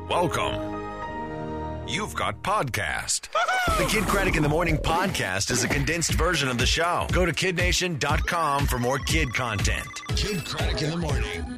Welcome. You've got podcast. The Kid Craddock in the Morning podcast is a condensed version of the show. Go to kidnation.com for more kid content. Kid Craddock in the Morning.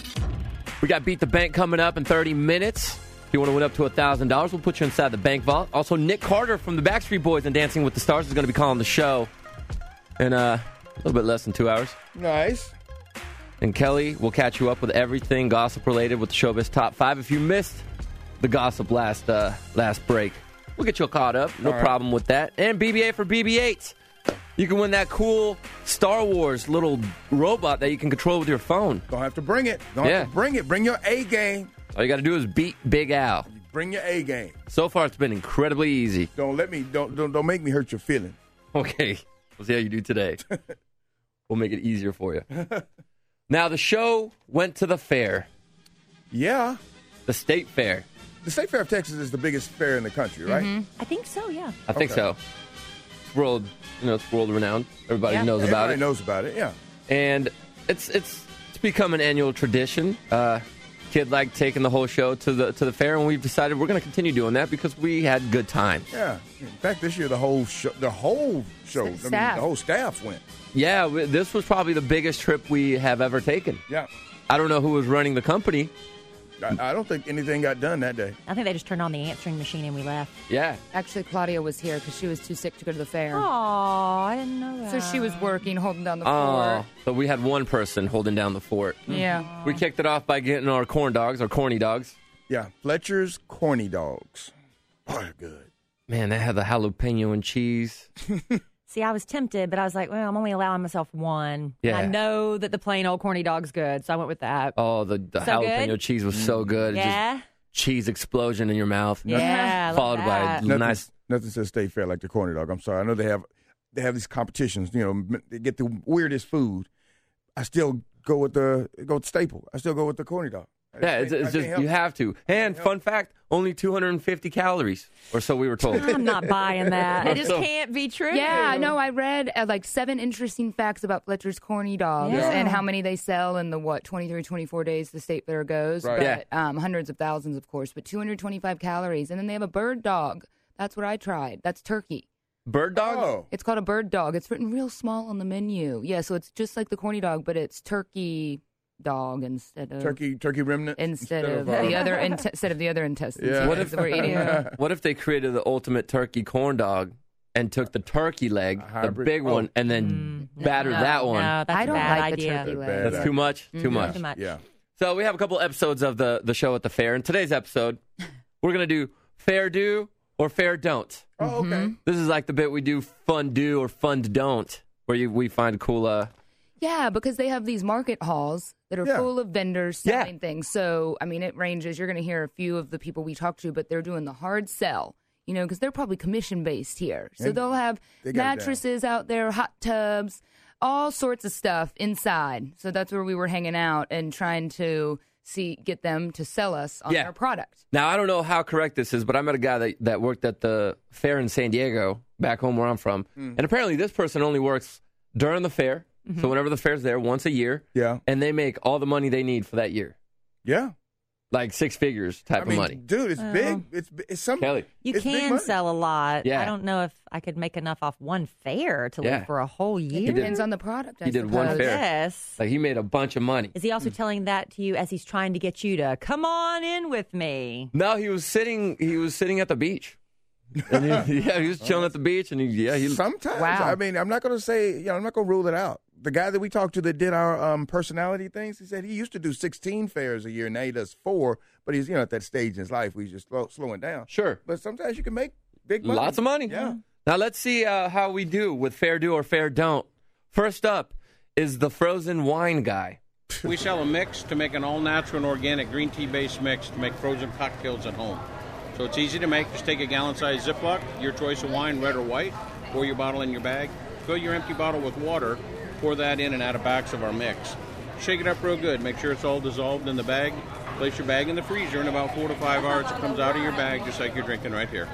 We got Beat the Bank coming up in 30 minutes. If you want to win up to $1,000, we'll put you inside the bank vault. Also, Nick Carter from the Backstreet Boys and Dancing with the Stars is going to be calling the show in a little bit less than 2 hours. Nice. And Kelly will catch you up with everything gossip-related with the Showbiz Top 5. If you missed the gossip last break, we'll get you caught up. No problem with that. And BB-8 for BB-8. You can win that cool Star Wars little robot that you can control with your phone. Don't have to bring it. Don't have to bring it. Bring your A game. All you got to do is beat Big Al. Bring your A game. So far, it's been incredibly easy. Don't make me hurt your feelings. Okay. We'll see how you do today. We'll make it easier for you. Now, the show went to the fair. Yeah. The State Fair. The State Fair of Texas is the biggest fair in the country, right? Mm-hmm. I think so, yeah. I think so. It's world renowned. Everybody knows about it. Everybody knows about it, yeah. And it's become an annual tradition. Kid liked taking the whole show to the fair, and we've decided we're going to continue doing that because we had good times. Yeah. In fact, this year the whole show, the whole staff went. Yeah, this was probably the biggest trip we have ever taken. Yeah. I don't know who was running the company. I don't think anything got done that day. I think they just turned on the answering machine and we left. Yeah. Actually, Claudia was here because she was too sick to go to the fair. Oh, I didn't know that. So she was working, holding down the fort. So we had one person holding down the fort. Yeah. We kicked it off by getting our corny dogs. Yeah, Fletcher's Corny Dogs. Oh, they're good. Man, they had the jalapeno and cheese. See, I was tempted, but I was like, well, I'm only allowing myself one. Yeah. And I know that the plain old corny dog's good, so I went with that. Oh, the jalapeno cheese was so good. Yeah. Just cheese explosion in your mouth. Yeah, Followed by nice. Nothing says State Fair like the Corny Dog. I'm sorry. I know they have these competitions. You know, they get the weirdest food. I still go with the staple. I still go with the Corny Dog. Yeah, it's just you have to. And fun fact, only 250 calories, or so we were told. I'm not buying that. It just can't be true. Yeah, no, I read like 7 interesting facts about Fletcher's Corny Dogs and how many they sell in the, 23, 24 days the State Fair goes. Right. But, hundreds of thousands, of course, but 225 calories. And then they have a bird dog. That's what I tried. That's turkey. Bird dog? Oh. It's called a bird dog. It's written real small on the menu. Yeah, so it's just like the Corny Dog, but it's turkey dog instead of turkey remnant instead of the other intestines. Yeah. What if they created the ultimate turkey corn dog and took the turkey leg, the big one, and then battered that one? No, that's I don't a bad like idea. the turkey leg. That's too much. Too much. Too much. Yeah. So we have a couple episodes of the show at the fair. In today's episode, we're gonna do fair do or fair don't. Oh, okay. This is like the bit we do fun do or fun don't, where we find cool. Yeah, because they have these market halls that are full of vendors selling things. So, I mean, it ranges. You're going to hear a few of the people we talk to, but they're doing the hard sell, because they're probably commission-based here. So they'll have mattresses out there, hot tubs, all sorts of stuff inside. So that's where we were hanging out and trying to get them to sell us on their product. Now, I don't know how correct this is, but I met a guy that worked at the fair in San Diego, back home where I'm from. And apparently this person only works during the fair. So whenever the fair's there, once a year, and they make all the money they need for that year. Yeah. Like 6 figures type of money. Dude, it's big. It's something. Kelly. You can sell a lot. Yeah. I don't know if I could make enough off one fair to live for a whole year. It depends on the product, I He did one suppose. fair. Yes. Like he made a bunch of money. Is he also telling that to you as he's trying to get you to come on in with me? No, he was sitting at the beach. And he was chilling at the beach, and he Sometimes. Wow. I mean, I'm not going to say, I'm not going to rule it out. The guy that we talked to that did our personality things, he said he used to do 16 fairs a year, now he does 4, but he's, at that stage in his life where he's just slowing down. Sure. But sometimes you can make big money. Lots of money. Yeah. Now let's see how we do with fair do or fair don't. First up is the frozen wine guy. We sell a mix to make an all-natural and organic green tea-based mix to make frozen cocktails at home. So it's easy to make. Just take a gallon-sized Ziploc, your choice of wine, red or white, pour your bottle in your bag, fill your empty bottle with water, pour that in and add a batch of our mix. Shake it up real good. Make sure it's all dissolved in the bag. Place your bag in the freezer. In about 4 to 5 hours, it comes out of your bag just like you're drinking right here.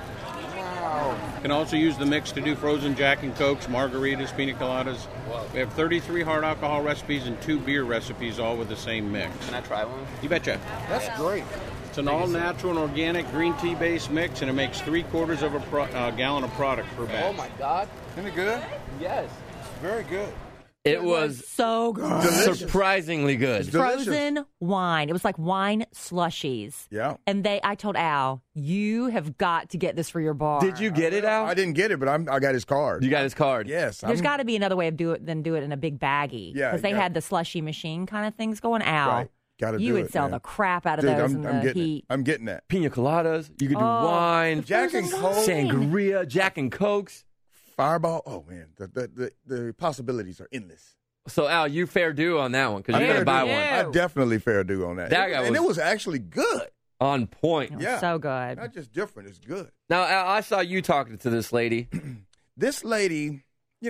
Wow. You can also use the mix to do frozen Jack and Cokes, margaritas, pina coladas. We have 33 hard alcohol recipes and 2 beer recipes, all with the same mix. Can I try one? You betcha. That's great. It's an all-natural and organic green tea-based mix, and it makes 3/4 of a gallon of product per batch. Oh, my God. Isn't it good? Yes. Very good. It was so good. surprisingly good. Frozen wine. It was like wine slushies. Yeah. And I told Al, you have got to get this for your bar. Did you get it, Al? I didn't get it, but I got his card. You got his card? Yes. There's got to be another way of do it in a big baggie. Yeah, Because they yeah. had the slushy machine kind of things going. Al, Right. Gotta you do would it, sell man. the crap out of Dude, those I'm in the getting heat. it. I'm getting that. Pina coladas. You could do wine. Jack and Coke. Sangria. Jack and Cokes. Fireball. Oh, man. The possibilities are endless. So, Al, you fair due on that one because you're going to buy one. I definitely fair due on that. That guy and was- it was actually good. On point. It was Yeah. so good. Not just different. It's good. Now, Al, I saw you talking to this lady. This lady,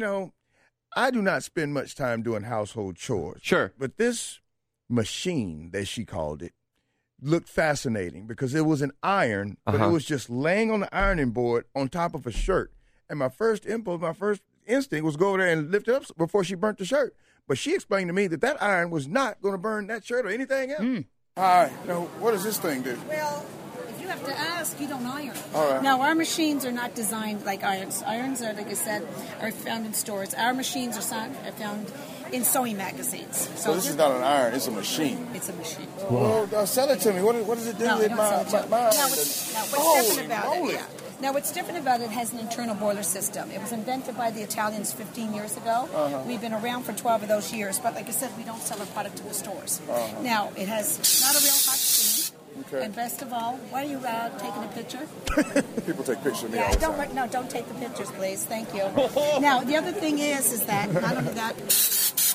I do not spend much time doing household chores. Sure. But this machine, that she called it, looked fascinating because it was an iron, but it was just laying on the ironing board on top of a shirt. And my first instinct was go over there and lift it up before she burnt the shirt. But she explained to me that iron was not going to burn that shirt or anything else. All right. Now, what does this thing do? Well, if you have to ask, you don't iron. All right. Now, our machines are not designed like irons. Irons are, like I said, are found in stores. Our machines are found in sewing magazines. So this is not an iron, it's a machine. It's a machine. Well, sell it to me. What does it do No, with don't my sell it to my you. Now, what's different about moly. it? Yeah. Now, what's different about it has an internal boiler system. It was invented by the Italians 15 years ago. We've been around for 12 of those years, but like I said, we don't sell our product to the stores. Now, it has not a real hot steam. Okay. And best of all, why are you taking a picture? People take pictures of me all Yeah, the time. don't take the pictures, please. Thank you. Now, the other thing is that not only that, it's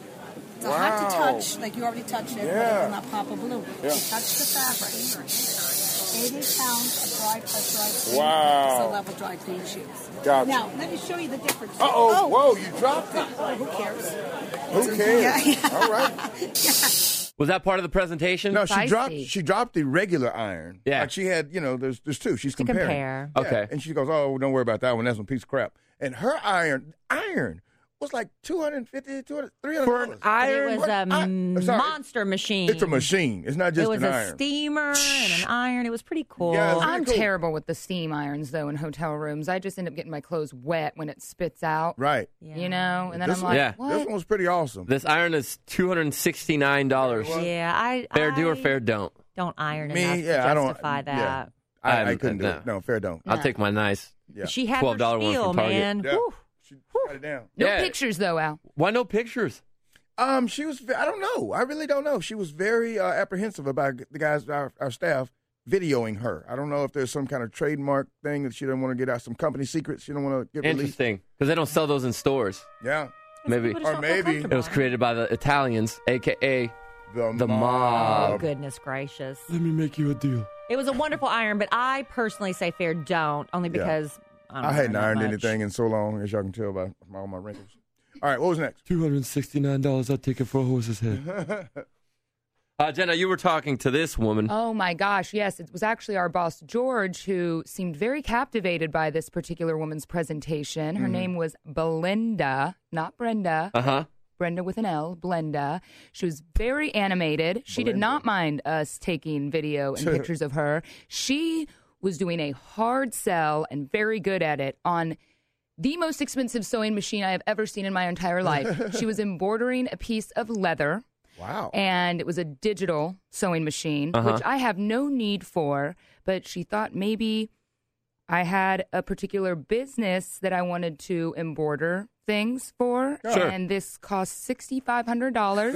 hot to touch, like you already touched it, but it will not pop a balloon. You touch the fabric. 80 pounds of dry pressurized clean. Wow. So level dry clean shoes. Gotcha. Now, let me show you the difference. Uh-oh. Whoa, you dropped it. Oh, who cares? Who cares? Yeah. All right. Was that part of the presentation? No, she Spicy. dropped the regular iron. Yeah. Like she had, there's two. She's comparing. compare. Yeah. Okay. And she goes, oh, don't worry about that one. That's one piece of crap. And her iron was like $250, $300. For an iron? It was a Sorry. monster machine. It's a machine. It's not just It was an a iron. steamer and an iron. It was pretty cool. Yeah, it's I'm cool. terrible with the steam irons, though, in hotel rooms. I just end up getting my clothes wet when it spits out. Right. You know? And then This I'm one- like, Yeah. what? This one was pretty awesome. This iron is $269. Yeah, Fair do or fair don't? don't iron Me, enough yeah, to I don't. justify that. Yeah. I couldn't do no. it. No, fair don't. I'll take my nice. Yeah. She had her $12 one spiel, from Target. man. Yeah. Whew. She got it down. No Yeah. pictures, though, Al. Why no pictures? She was. I don't know. I really don't know. She was very apprehensive about the guys, our staff, videoing her. I don't know if there's some kind of trademark thing that she didn't want to get out, some company secrets she don't want to get released. Interesting. Because they don't sell those in stores. Yeah. Maybe. People just Or don't feel maybe- comfortable. It was created by the Italians, a.k.a. The Oh, mob. goodness gracious. Let me make you a deal. It was a wonderful iron, but I personally say fair don't, only because I hadn't iron ironed that anything much. in so long, as y'all can tell by all my wrinkles. All right, what was next? $269, I'll take it for a horse's head. Jenna, you were talking to this woman. Oh, my gosh. Yes, it was actually our boss, George, who seemed very captivated by this particular woman's presentation. Her name was Belinda, not Brenda. Uh-huh. Brenda with an L, Blenda. She was very animated. She did not mind us taking video and pictures of her. She was doing a hard sell and very good at it on the most expensive sewing machine I have ever seen in my entire life. She was embroidering a piece of leather. Wow. And it was a digital sewing machine, which I have no need for, but she thought maybe I had a particular business that I wanted to embroider things for. Sure. And this cost $6,500.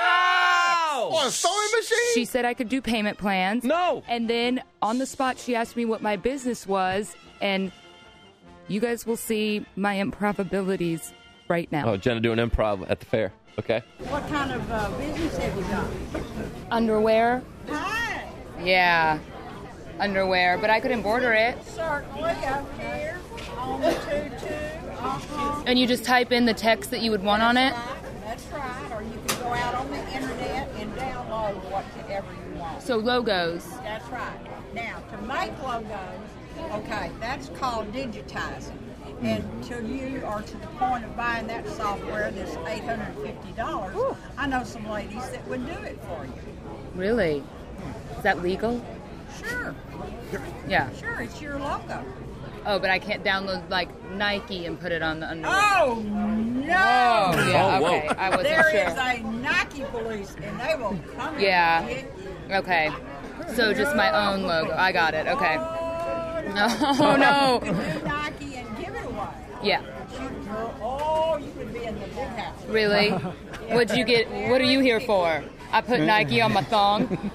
Wow! Oh, a sewing machine? She said I could do payment plans. No! And then on the spot, she asked me what my business was, and you guys will see my improv abilities right now. Oh, Jenna doing improv at the fair. Okay. What kind of business have you got? Underwear? Hi. Yeah, underwear, but I could embroider it. Certainly up here on the tutu. And you just type in the text that you would want on it? That's right. Or you can go out on the internet and download whatever you want. So logos. That's right. Now, to make logos, okay, that's called digitizing. And till you are to the point of buying that software that's $850, I know some ladies that would do it for you. Really? Is that legal? Sure. Yeah. Sure, it's your logo. Oh, but I can't download like Nike and put it on the underwear. Oh, no. Oh, yeah, Oh, okay. I wasn't There sure. is a Nike police, and they will come Yeah. and get you. Okay. So just my own logo. I got it. Okay. Oh, No, You no. can do Nike and give it away. Yeah. You could be in the big house. Really? What'd you get? What are you here for? I put Nike on my thong.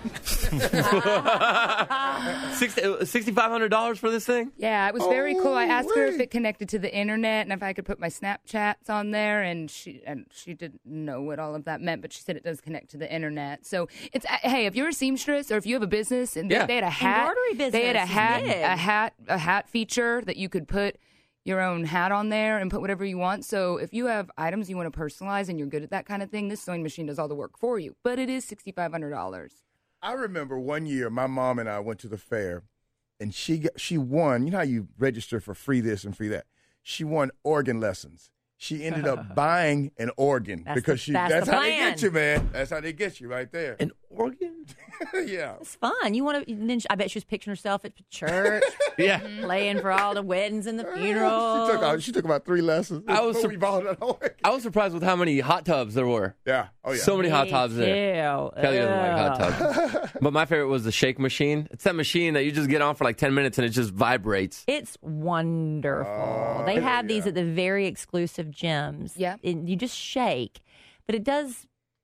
$6,500 for this thing? Yeah, it was very cool. I asked her if wait. it connected to the internet and if I could put my Snapchats on there, and she didn't know what all of that meant, but she said it does connect to the internet. So it's hey, if you're a seamstress or if you have a business and they had a hat, Embroidery they had a business is hat, big. a hat feature that you could put your own hat on there and put whatever you want. So if you have items you want to personalize and you're good at that kind of thing, this sewing machine does all the work for you. But it is $6,500. I remember one year my mom and I went to the fair, and she won. You know how you register for free this and free that? She won organ lessons. She ended up buying an organ because that's the how they plan. get you, man. That's how they get you right there. An organ? Yeah. It's fun. You want to? Then I bet she was picturing herself at church, Yeah. playing for all the weddings and the funerals. She took about 3 lessons. I was before we bought an organ. I was surprised with how many hot tubs there were. Yeah. Oh, yeah. So many hot tubs there. Ew. Kelly doesn't like hot Ugh. tubs. But my favorite was the shake machine. It's that machine that you just get on for like 10 minutes and it just vibrates. It's wonderful. They have these at the very exclusive gyms. Yeah. And you just shake, but it does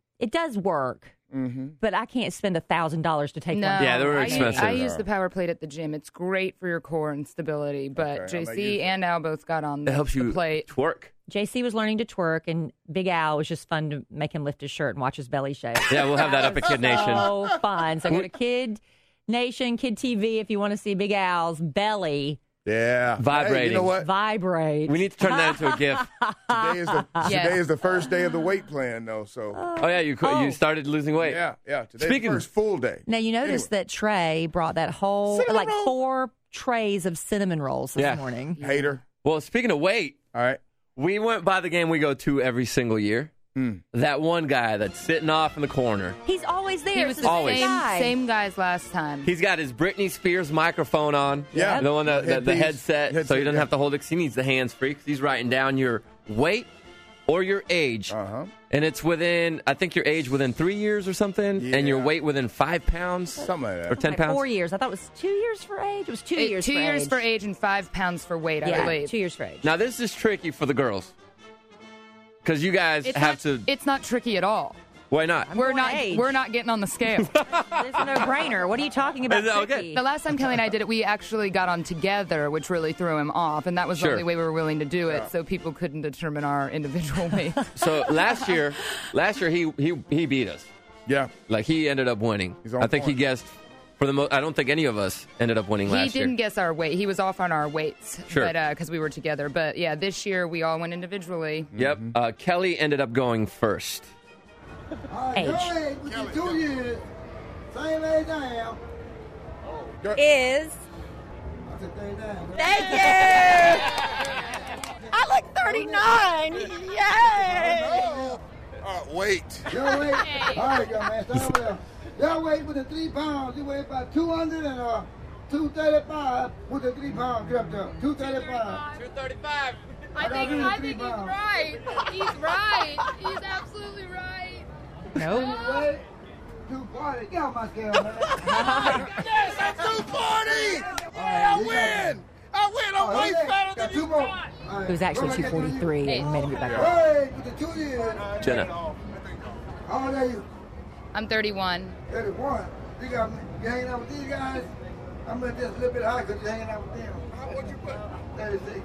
work. Mm-hmm. But I can't spend $1,000 to take No, one. Yeah, they were expensive. I use the power plate at the gym. It's great for your core and stability. But Okay, I might use JC it. and Al both got on It the, helps the you plate. twerk. JC was learning to twerk, and Big Al was just fun to make him lift his shirt and watch his belly shake. Yeah, we'll have that up at Kid Nation. So fun. So go to Kid Nation, Kid TV if you want to see Big Al's belly Yeah. Vibrating. Hey, you know what? vibrate. We need to turn that into a GIF. Today is the first day of the weight plan, though. So Oh, yeah, you started losing weight. yeah. Today's Speaking- the first full day. Now, you noticed that Trey brought that whole, Cinnamon like roll. 4 trays of cinnamon rolls this Yeah. morning. Hater. Well, speaking of weight, All right. we went by the game we go to every single year. That one guy that's sitting off in the corner. He's always there. He It's was the the Always. same guys last time. He's got his Britney Spears microphone on. Yeah. The one that the Headpiece. headset, so he Headset, doesn't yeah. have to hold it 'cause he needs the hands free 'cause he's writing down your weight or your age. Uh-huh. And it's within, I think your age within 3 years or something, and your Yeah. weight within 5 pounds. Something like that. Or 10 like pounds. 4 years. I thought it was 2 years for age. It was 2 years 2 for years age. for age and 5 pounds for weight, I Yeah, believe. 2 years for age. Now, this is tricky for the girls. Because you guys It's not tricky at all. Why not? We're age. not getting on the scale. It's a no-brainer. What are you talking about? Is that okay? tricky? The last time Kelly and I did it, we actually got on together, which really threw him off, and that was Sure. the only way we were willing to do it, so people couldn't determine our individual weight. So last year he beat us. Yeah. Like he ended up winning. He's on I think he point. guessed for the most. I don't think any of us ended up winning He last year. didn't guess our weight. He was off on our weights, Sure. but because we were together. But yeah, this year we all went individually. Yep. Kelly ended up going first. Age. With the 2 years, same age I am. Is. I said 39. Thank you. I look 39. Yay. Wait. Your weight. All right, young man. Start over there. Your weight with the 3 pounds. You weigh about 200 and 235 with the 3 pounds. Get up there. 235. 235. I think he's right. He's right. He's absolutely right. No. Weight 240. Get off my scale, man. Yes, I'm 240. I win. I'm way fatter than you thought. It was actually 243 and made him get back up. Hey, with the 2 years. Jenna. How old are you? I'm 31. 31. You hanging out with these guys? I'm gonna just a little bit high because you're hanging out with them. What'd you put? 36.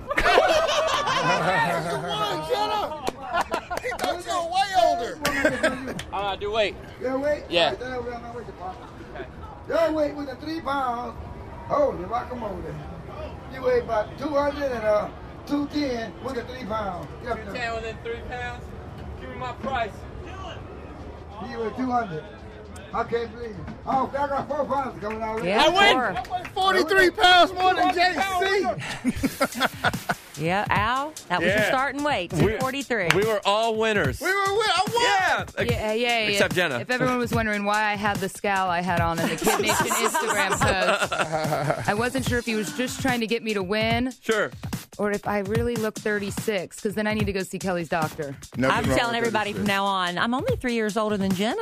He thought you were way older. Do weight. Your weight? Yeah. All right, that over on my weight department. Your weight with the 3 pounds. Holy guacamole. You weigh about 200 and 210 with the 3 pounds. Get up there. within 3 pounds. Give me my price. You weigh 200. I can't believe it. Oh, I got 4 pounds coming out. Yeah, I win. 43 pounds more than JC. Yeah, Al, that was your starting weight, 243. We were all winners. I won. Yeah. Except Jenna. If everyone was wondering why I had the scowl I had on in the Kid Nation Instagram post, I wasn't sure if he was just trying to get me to win. Sure. Or if I really look 36, because then I need to go see Kelly's doctor. I'm telling everybody from now on, I'm only 3 years older than Jenna.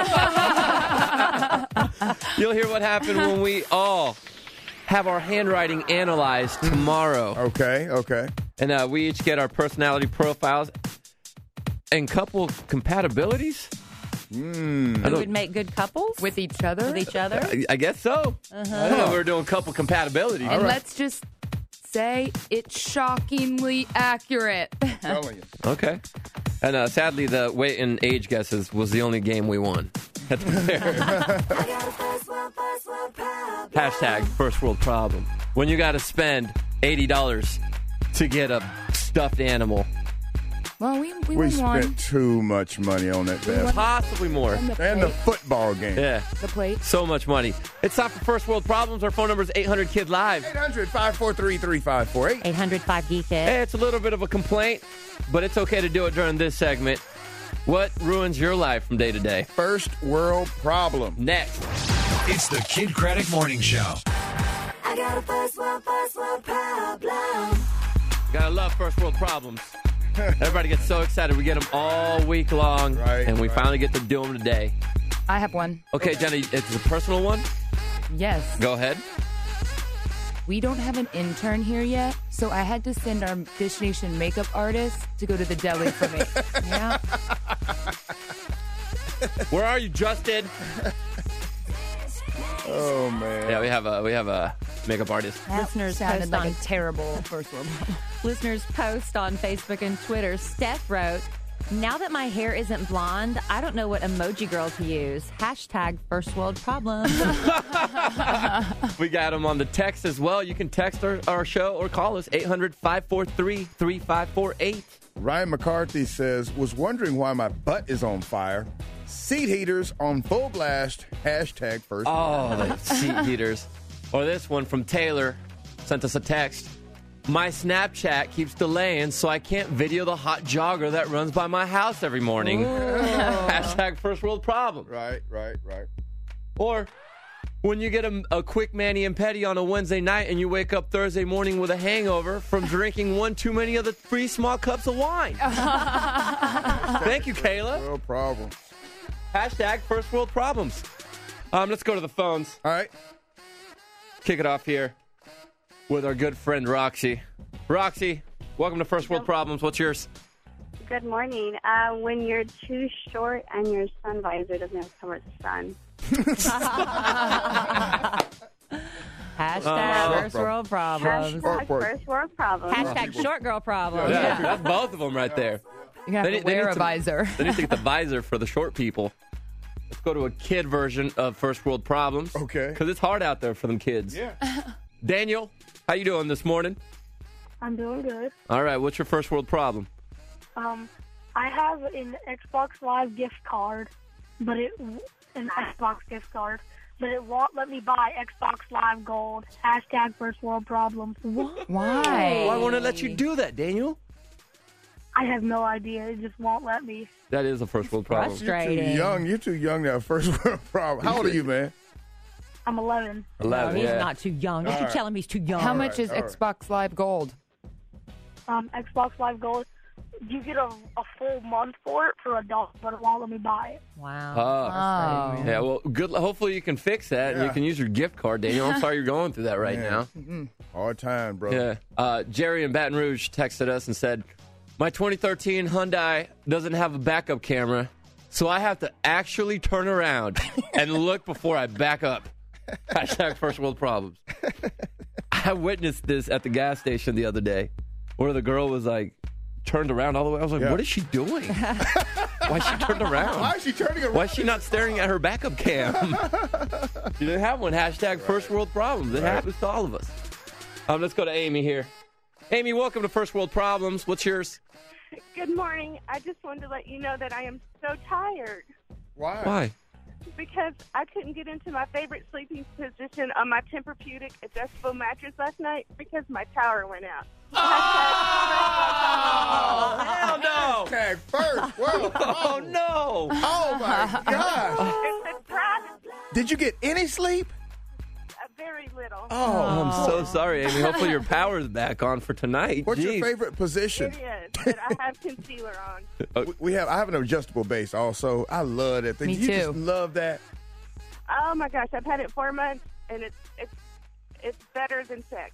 You'll hear what happened when we all have our handwriting analyzed tomorrow. Okay. And we each get our personality profiles and couple compatibilities. Who would make good couples? With each other? With each other? I guess so. I don't know. We're doing couple compatibility. And let's just say it's shockingly accurate. Telling you. Okay. And sadly, the weight and age guesses was the only game we won. Hashtag first world problem. When you got to spend $80 to get a stuffed animal. Well, we spent won. too much money on that basket. Possibly more. And the football game. Yeah. The plate. So much money. It's time for First World Problems. Our phone number is 800-KID-LIVE. 800-543-3548. 800-5GEEK-IT. Hey, it's a little bit of a complaint, but it's okay to do it during this segment. What ruins your life from day to day? First world problem. Next. It's the Kid Craddock Morning Show. I got a first world problem. Gotta love first world problems. Everybody gets so excited. We get them all week long, and we finally get to do them today. I have one. Okay, Jenny, it's a personal one? Yes. Go ahead. We don't have an intern here yet, so I had to send our Fish Nation makeup artist to go to the deli for me. Yeah. Where are you, Justin? Oh, man. Yeah, we have a makeup artist. Listeners sounded post like on a terrible first world problem. Listeners post on Facebook and Twitter. Steph wrote, "Now that my hair isn't blonde, I don't know what emoji girl to use. Hashtag first world problem." We got them on the text as well. You can text our show or call us 800-543-3548. Ryan McCarthy says, was wondering why my butt is on fire. Seat heaters on full blast. Hashtag first world. Oh, the seat heaters. Or this one from Taylor sent us a text. My Snapchat keeps delaying, so I can't video the hot jogger that runs by my house every morning. Hashtag first world problem. Right. Or when you get a quick mani and pedi on a Wednesday night and you wake up Thursday morning with a hangover from drinking one too many of the 3 small cups of wine. Thank you, Kayla. No problem. Hashtag first world problems. Let's go to the phones. All right. Kick it off here with our good friend Roxy. Roxy, welcome to First World Problems. What's yours? Good morning. When you're too short and your sun visor doesn't have to cover the sun. Hashtag first world problems. Hashtag first world problems. Hashtag short girl problem. Yeah, that's both of them right there. You're going to have to wear a visor. They need to get the visor for the short people. Let's go to a kid version of First World Problems. Okay. Because it's hard out there for them kids. Yeah. Daniel, how you doing this morning? I'm doing good. All right, what's your first world problem? I have an Xbox Live gift card, but it won't let me buy Xbox Live Gold. Hashtag first world problems. Why? Why won't it let you do that, Daniel? I have no idea. It just won't let me. That is a first world problem. Frustrating. You're too young to have first world problem. How old are you, man? I'm 11. 11, He's yeah. not too young. Don't you tell him he's too young. How much is Xbox Live Gold? Xbox Live Gold, you get a full month for it for $1, but it won't let me buy it. Wow. Yeah, well, good. Hopefully you can fix that and you can use your gift card, Daniel. I'm sorry you're going through that right now. Hard time, bro. Yeah. Jerry in Baton Rouge texted us and said, my 2013 Hyundai doesn't have a backup camera, so I have to actually turn around and look before I back up. Hashtag first world problems. I witnessed this at the gas station the other day where the girl was like turned around all the way. I was like, what is she doing? Why is she turned around? Why is she turning around? Why is she not staring at her backup cam? She didn't have one. Hashtag first world problems. It happens to all of us. Let's go to Amy here. Amy, welcome to First World Problems. What's yours? Good morning. I just wanted to let you know that I am so tired. Why? Why? because I couldn't get into my favorite sleeping position on my Tempur-Pedic adjustable mattress last night because my tower went out. Oh, hell no! Tag first. Whoa. Oh, no! Oh, my God. It's a private, Did you get any sleep? very little. Oh, I'm so sorry, Amy. Hopefully your power's back on for tonight. What's Jeez. your favorite position? It is, but I have concealer on. I have an adjustable base also. I love that thing. Me You too. just love that. Oh my gosh, I've had it 4 months, and it's better than sex.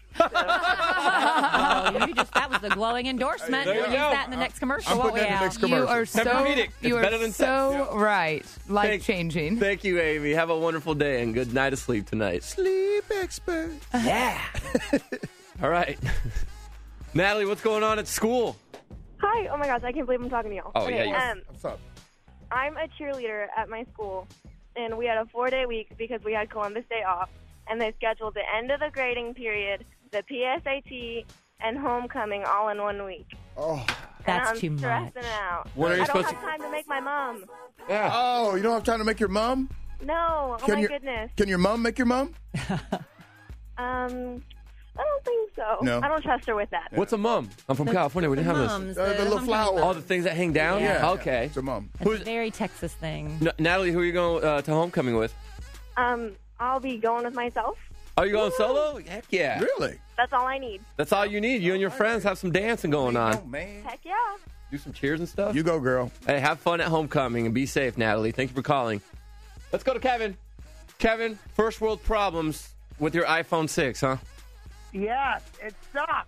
That was a glowing endorsement. There you We'll use go. that in the next commercial. I'm won't putting we, that in the Al? next commercial. You are so Tempur-Pedic. It's you are better than so right. Life Thank- changing. Thank you, Amy. Have a wonderful day and good night of sleep tonight. Sleep expert. Yeah. All right. Natalie, what's going on at school? Hi, oh my gosh, I can't believe I'm talking to y'all. Oh, yeah, yeah. What's up? I'm a cheerleader at my school, and we had a 4-day week because we had Columbus Day off, and they scheduled the end of the grading period, the PSAT, and homecoming all in 1 week. Oh. That's and too I'm much. stressing out. When are you I don't supposed have time to make my mom. Yeah. Oh, you don't have time to make your mom? No, oh Can my your- goodness. Can your mom make your mom? I don't think so. No. I don't trust her with that. What's a mum? I'm from California. We didn't have this. Mums, The little homecoming flower. mums. All the things that hang down? Yeah. Okay. It's a mom. It's a very Texas thing. Natalie, who are you going to homecoming with? I'll be going with myself. Are you going solo? Heck yeah. Really? That's all I need. That's all you need. You and your friends have some dancing going Oh, on. man. Heck yeah. Do some cheers and stuff. You go, girl. Hey, have fun at homecoming and be safe, Natalie. Thank you for calling. Let's go to Kevin. Kevin, first world problems with your iPhone 6, huh? Yes, it sucks.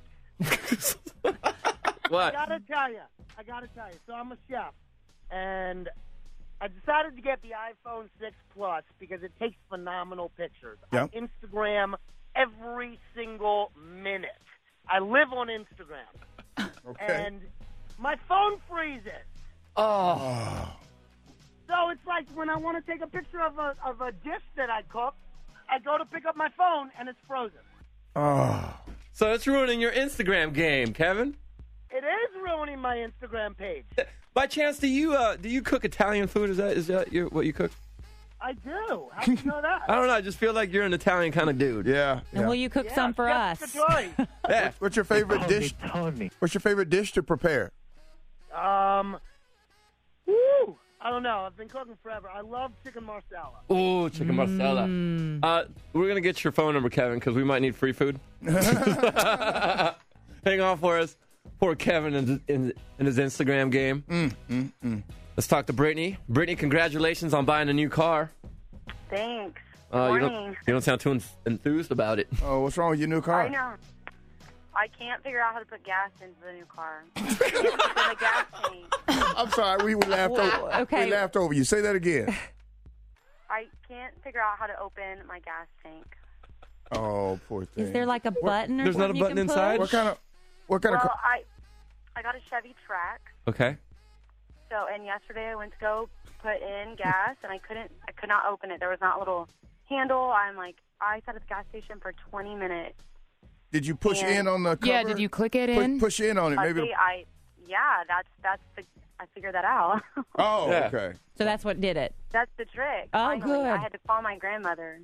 What? I gotta tell you. So I'm a chef, and I decided to get the iPhone 6 Plus because it takes phenomenal pictures. Yep. I Instagram every single minute. I live on Instagram. Okay. And my phone freezes. Oh. So it's like when I want to take a picture of a dish that I cooked, I go to pick up my phone, and it's frozen. Oh. So it's ruining your Instagram game, Kevin. It is ruining my Instagram page. By chance, do you cook Italian food? Is that what you cook? I do. How do you know that? I don't know. I just feel like you're an Italian kind of dude. Yeah. And will you cook some for us? Yeah. What's your favorite dish? What's your favorite dish to prepare? I don't know. I've been cooking forever. I love chicken marsala. Ooh, chicken marsala. We're going to get your phone number, Kevin, because we might need free food. Hang on for us. Poor Kevin in his Instagram game. Let's talk to Brittany. Brittany, congratulations on buying a new car. Thanks. You don't sound too enthused about it. Oh, what's wrong with your new car? I know. I can't figure out how to put gas into the new car. I can't put in the gas tank. I'm sorry. We laughed over. okay. We laughed over you. Say that again. I can't figure out how to open my gas tank. Oh, poor thing. Is there like a button or There's not something a button you can inside? push? What kind of Well, car? I got a Chevy Trax. Okay. So, and yesterday I went to go put in gas, and I could not open it. There was not a little handle. I sat at the gas station for 20 minutes. Did you push in on the cover? Yeah, did you click it in? Push in on it. Maybe. I figured that out. Oh, Yeah. okay. So that's what did it. That's the trick. Oh, Finally, good. I had to call my grandmother.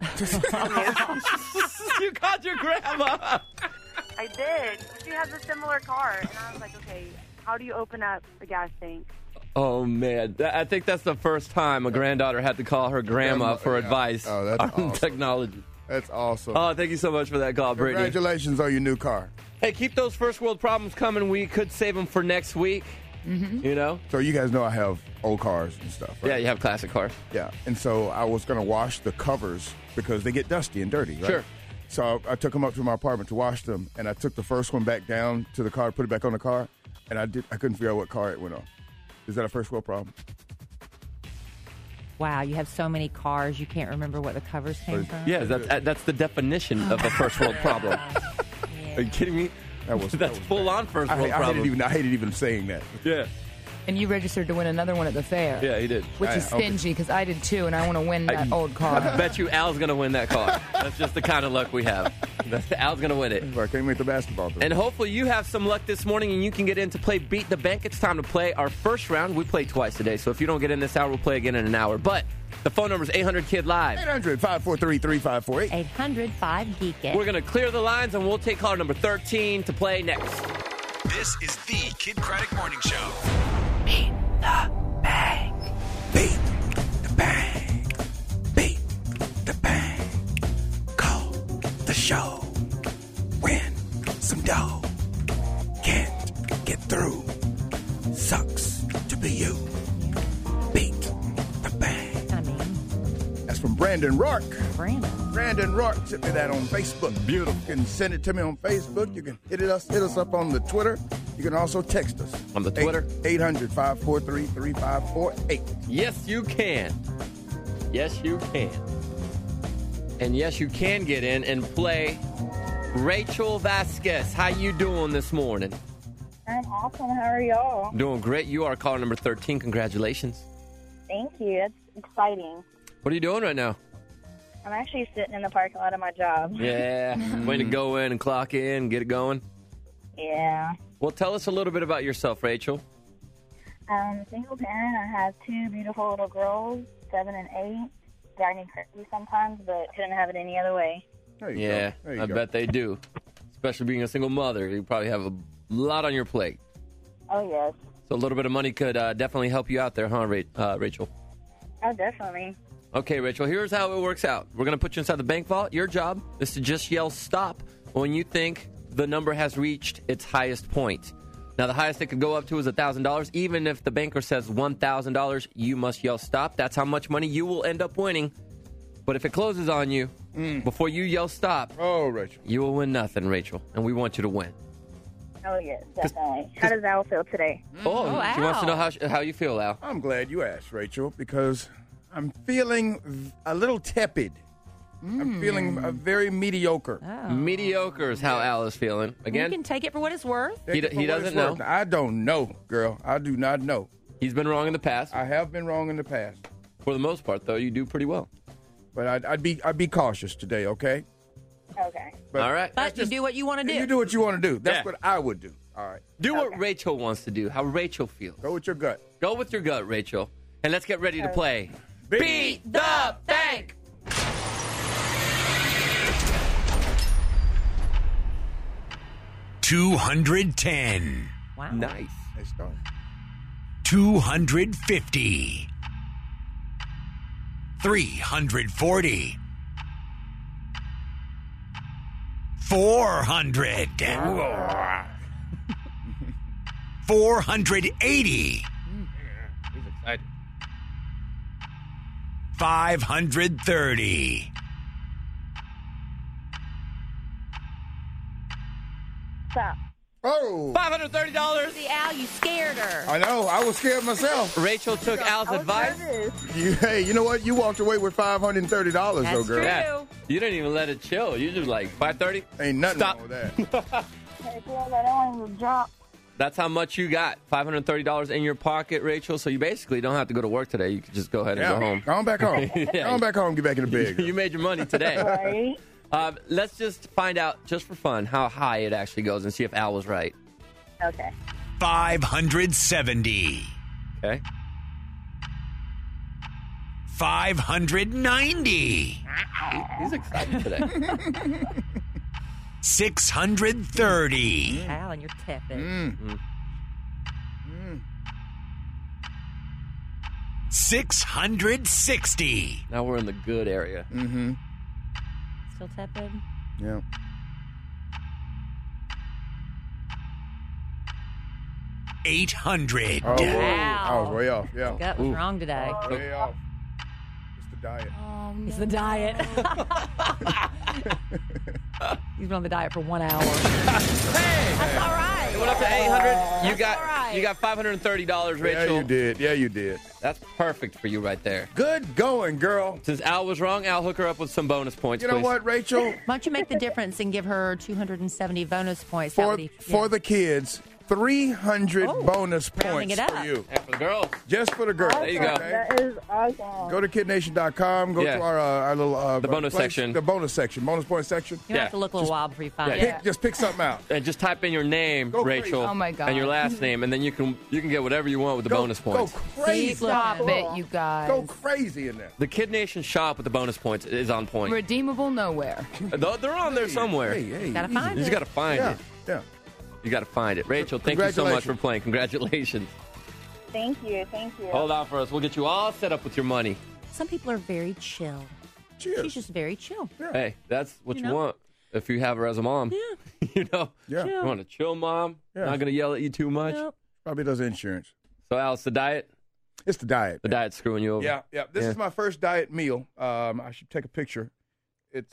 You called your grandma. I did. She has a similar car, and I was like, okay, how do you open up the gas tank? Oh, man. I think that's the first time a granddaughter had to call her grandma for advice that's on awesome. technology. That's awesome. Oh, thank you so much for that call, Brittany. Congratulations on your new car. Hey, keep those first world problems coming. We could save them for next week. You know? So you guys know I have old cars and stuff, right? Yeah, you have classic cars. Yeah. And so I was going to wash the covers because they get dusty and dirty, right? Sure. So I took them up to my apartment to wash them, and I took the first one back down to the car, put it back on the car, and I couldn't figure out what car it went on. Is that a first world problem? Wow, you have so many cars, you can't remember what the covers came from? Yeah, that's the definition of a first world problem. Are you kidding me? That's full on first world problem. I hated even saying that. Yeah. And you registered to win another one at the fair. Yeah, he did. Which is stingy because I did too, and I want to win that old car. I bet you Al's going to win that car. That's just the kind of luck we have. Al's going to win it. I can't make the basketball team. And hopefully you have some luck this morning and you can get in to play Beat the Bank. It's time to play our first round. We play twice today, so if you don't get in this hour, we'll play again in an hour. But the phone number is 800-KID-LIVE. 800-543-3548. 800-5-GEEK-IT. We're going to clear the lines, and we'll take caller number 13 to play next. This is the Kid Craddock Morning Show. Beat the bank. Beat the bank. Beat the bank. Call the show. Win some dough. Can't get through. Sucks to be you. Beat the bank. That's from Brandon Rourke. Brandon Rourke sent me that on Facebook. Beautiful. You can send it to me on Facebook. You can hit us up on the Twitter. You can also text us. On the Twitter? 800-543-3548. Yes, you can. Yes, you can. And yes, you can get in and play Rachel Vasquez. How you doing this morning? I'm awesome. How are y'all? Doing great. You are caller number 13. Congratulations. Thank you. That's exciting. What are you doing right now? I'm actually sitting in the parking lot of my job. Yeah. Waiting to go in and clock in, get it going. Yeah. Well, tell us a little bit about yourself, Rachel. Single parent. I have two beautiful little girls, 7 and 8. Drive me crazy sometimes, but couldn't have it any other way. Yeah, I bet they do. Especially being a single mother. You probably have a lot on your plate. Oh, yes. So a little bit of money could definitely help you out there, huh, Rachel? Oh, definitely. Okay, Rachel, here's how it works out. We're going to put you inside the bank vault. Your job is to just yell stop when you think the number has reached its highest point. Now, the highest it could go up to is $1,000. Even if the banker says $1,000, you must yell stop. That's how much money you will end up winning. But if it closes on you before you yell stop, Rachel, you will win nothing, Rachel. And we want you to win. Oh, yes, definitely. How does Al feel today? She wants to know how you feel, Al. I'm glad you asked, Rachel, because I'm feeling a little tepid. I'm feeling very mediocre. Oh. Mediocre is how Al is feeling. Again, You can take it for what it's worth. he doesn't know. I don't know, girl. I do not know. He's been wrong in the past. I have been wrong in the past. For the most part, though, you do pretty well. But I'd be cautious today, okay? Okay. All right. But you do what you want to do. You do what you want to do. That's what I would do. All right. Do what Rachel wants to do, how Rachel feels. Go with your gut. Go with your gut, Rachel. And let's get ready to play Beat the Bank. $210. Wow. Nice. Nice start. $250. $340. $400. $480. He's excited. $530. Stop. Oh. $530. See, Al, you scared her. I know. I was scared myself. Rachel took Al's advice. Hey, you know what? You walked away with $530, though, girl. Yeah. You didn't even let it chill. You just like, $530? Ain't nothing Stop. wrong with that. Hey, girl, I don't want to drop. That's how much you got. $530 in your pocket, Rachel. So you basically don't have to go to work today. You can just go ahead and go home. Go on back home. Yeah. Go on back home. Get back in the bed. You made your money today. Right. Let's just find out, just for fun, how high it actually goes and see if Al was right. Okay. $570. Okay. $590. He's excited today. $630. Al, and you're tepid. $660. Now we're in the good area. Mm-hmm. Still tepid? Yeah. $800. Oh, Wow. I was way off. Yeah. Gut was wrong today. Way off. It's the diet. It's the diet. He's been on the diet for 1 hour. That's all right. It went up to $800. You That's got $530, Rachel. Yeah, you did. Yeah, you did. That's perfect for you right there. Good going, girl. Since Al was wrong, Al, hook her up with some bonus points, You know please. what, Rachel? Why don't you make the difference and give her 270 bonus points? For the kids, 300 bonus rounding points it for up. you. And for the girls. Just for the girls. There you go. That is awesome. Go to kidnation.com. Go to our little the bonus section. The bonus section. Bonus point section. You have to look a little while before you find it. Just pick something out. And just type in your name, Go Rachel. crazy. Oh, my God. And your last name, and then you can get whatever you want with the bonus points. Go crazy. Stop it, you guys. Go crazy in there. The Kid Nation shop with the bonus points is on point. Redeemable nowhere. They're on there somewhere. Hey, Gotta find You just it. got to find it. Yeah. You got to find it. Rachel, thank you so much for playing. Congratulations. Thank you. Thank you. Hold on for us. We'll get you all set up with your money. Some people are very chill. Cheers. She's just very chill. Hey, that's what you know? want if you have her as a mom. Yeah. You know? Yeah. You want a chill mom, Yeah. not going to yell at you too much. Nope. Probably does insurance. So, Al, the diet? It's the diet. The diet's screwing you over. Yeah. This is my first diet meal. I should take a picture. It's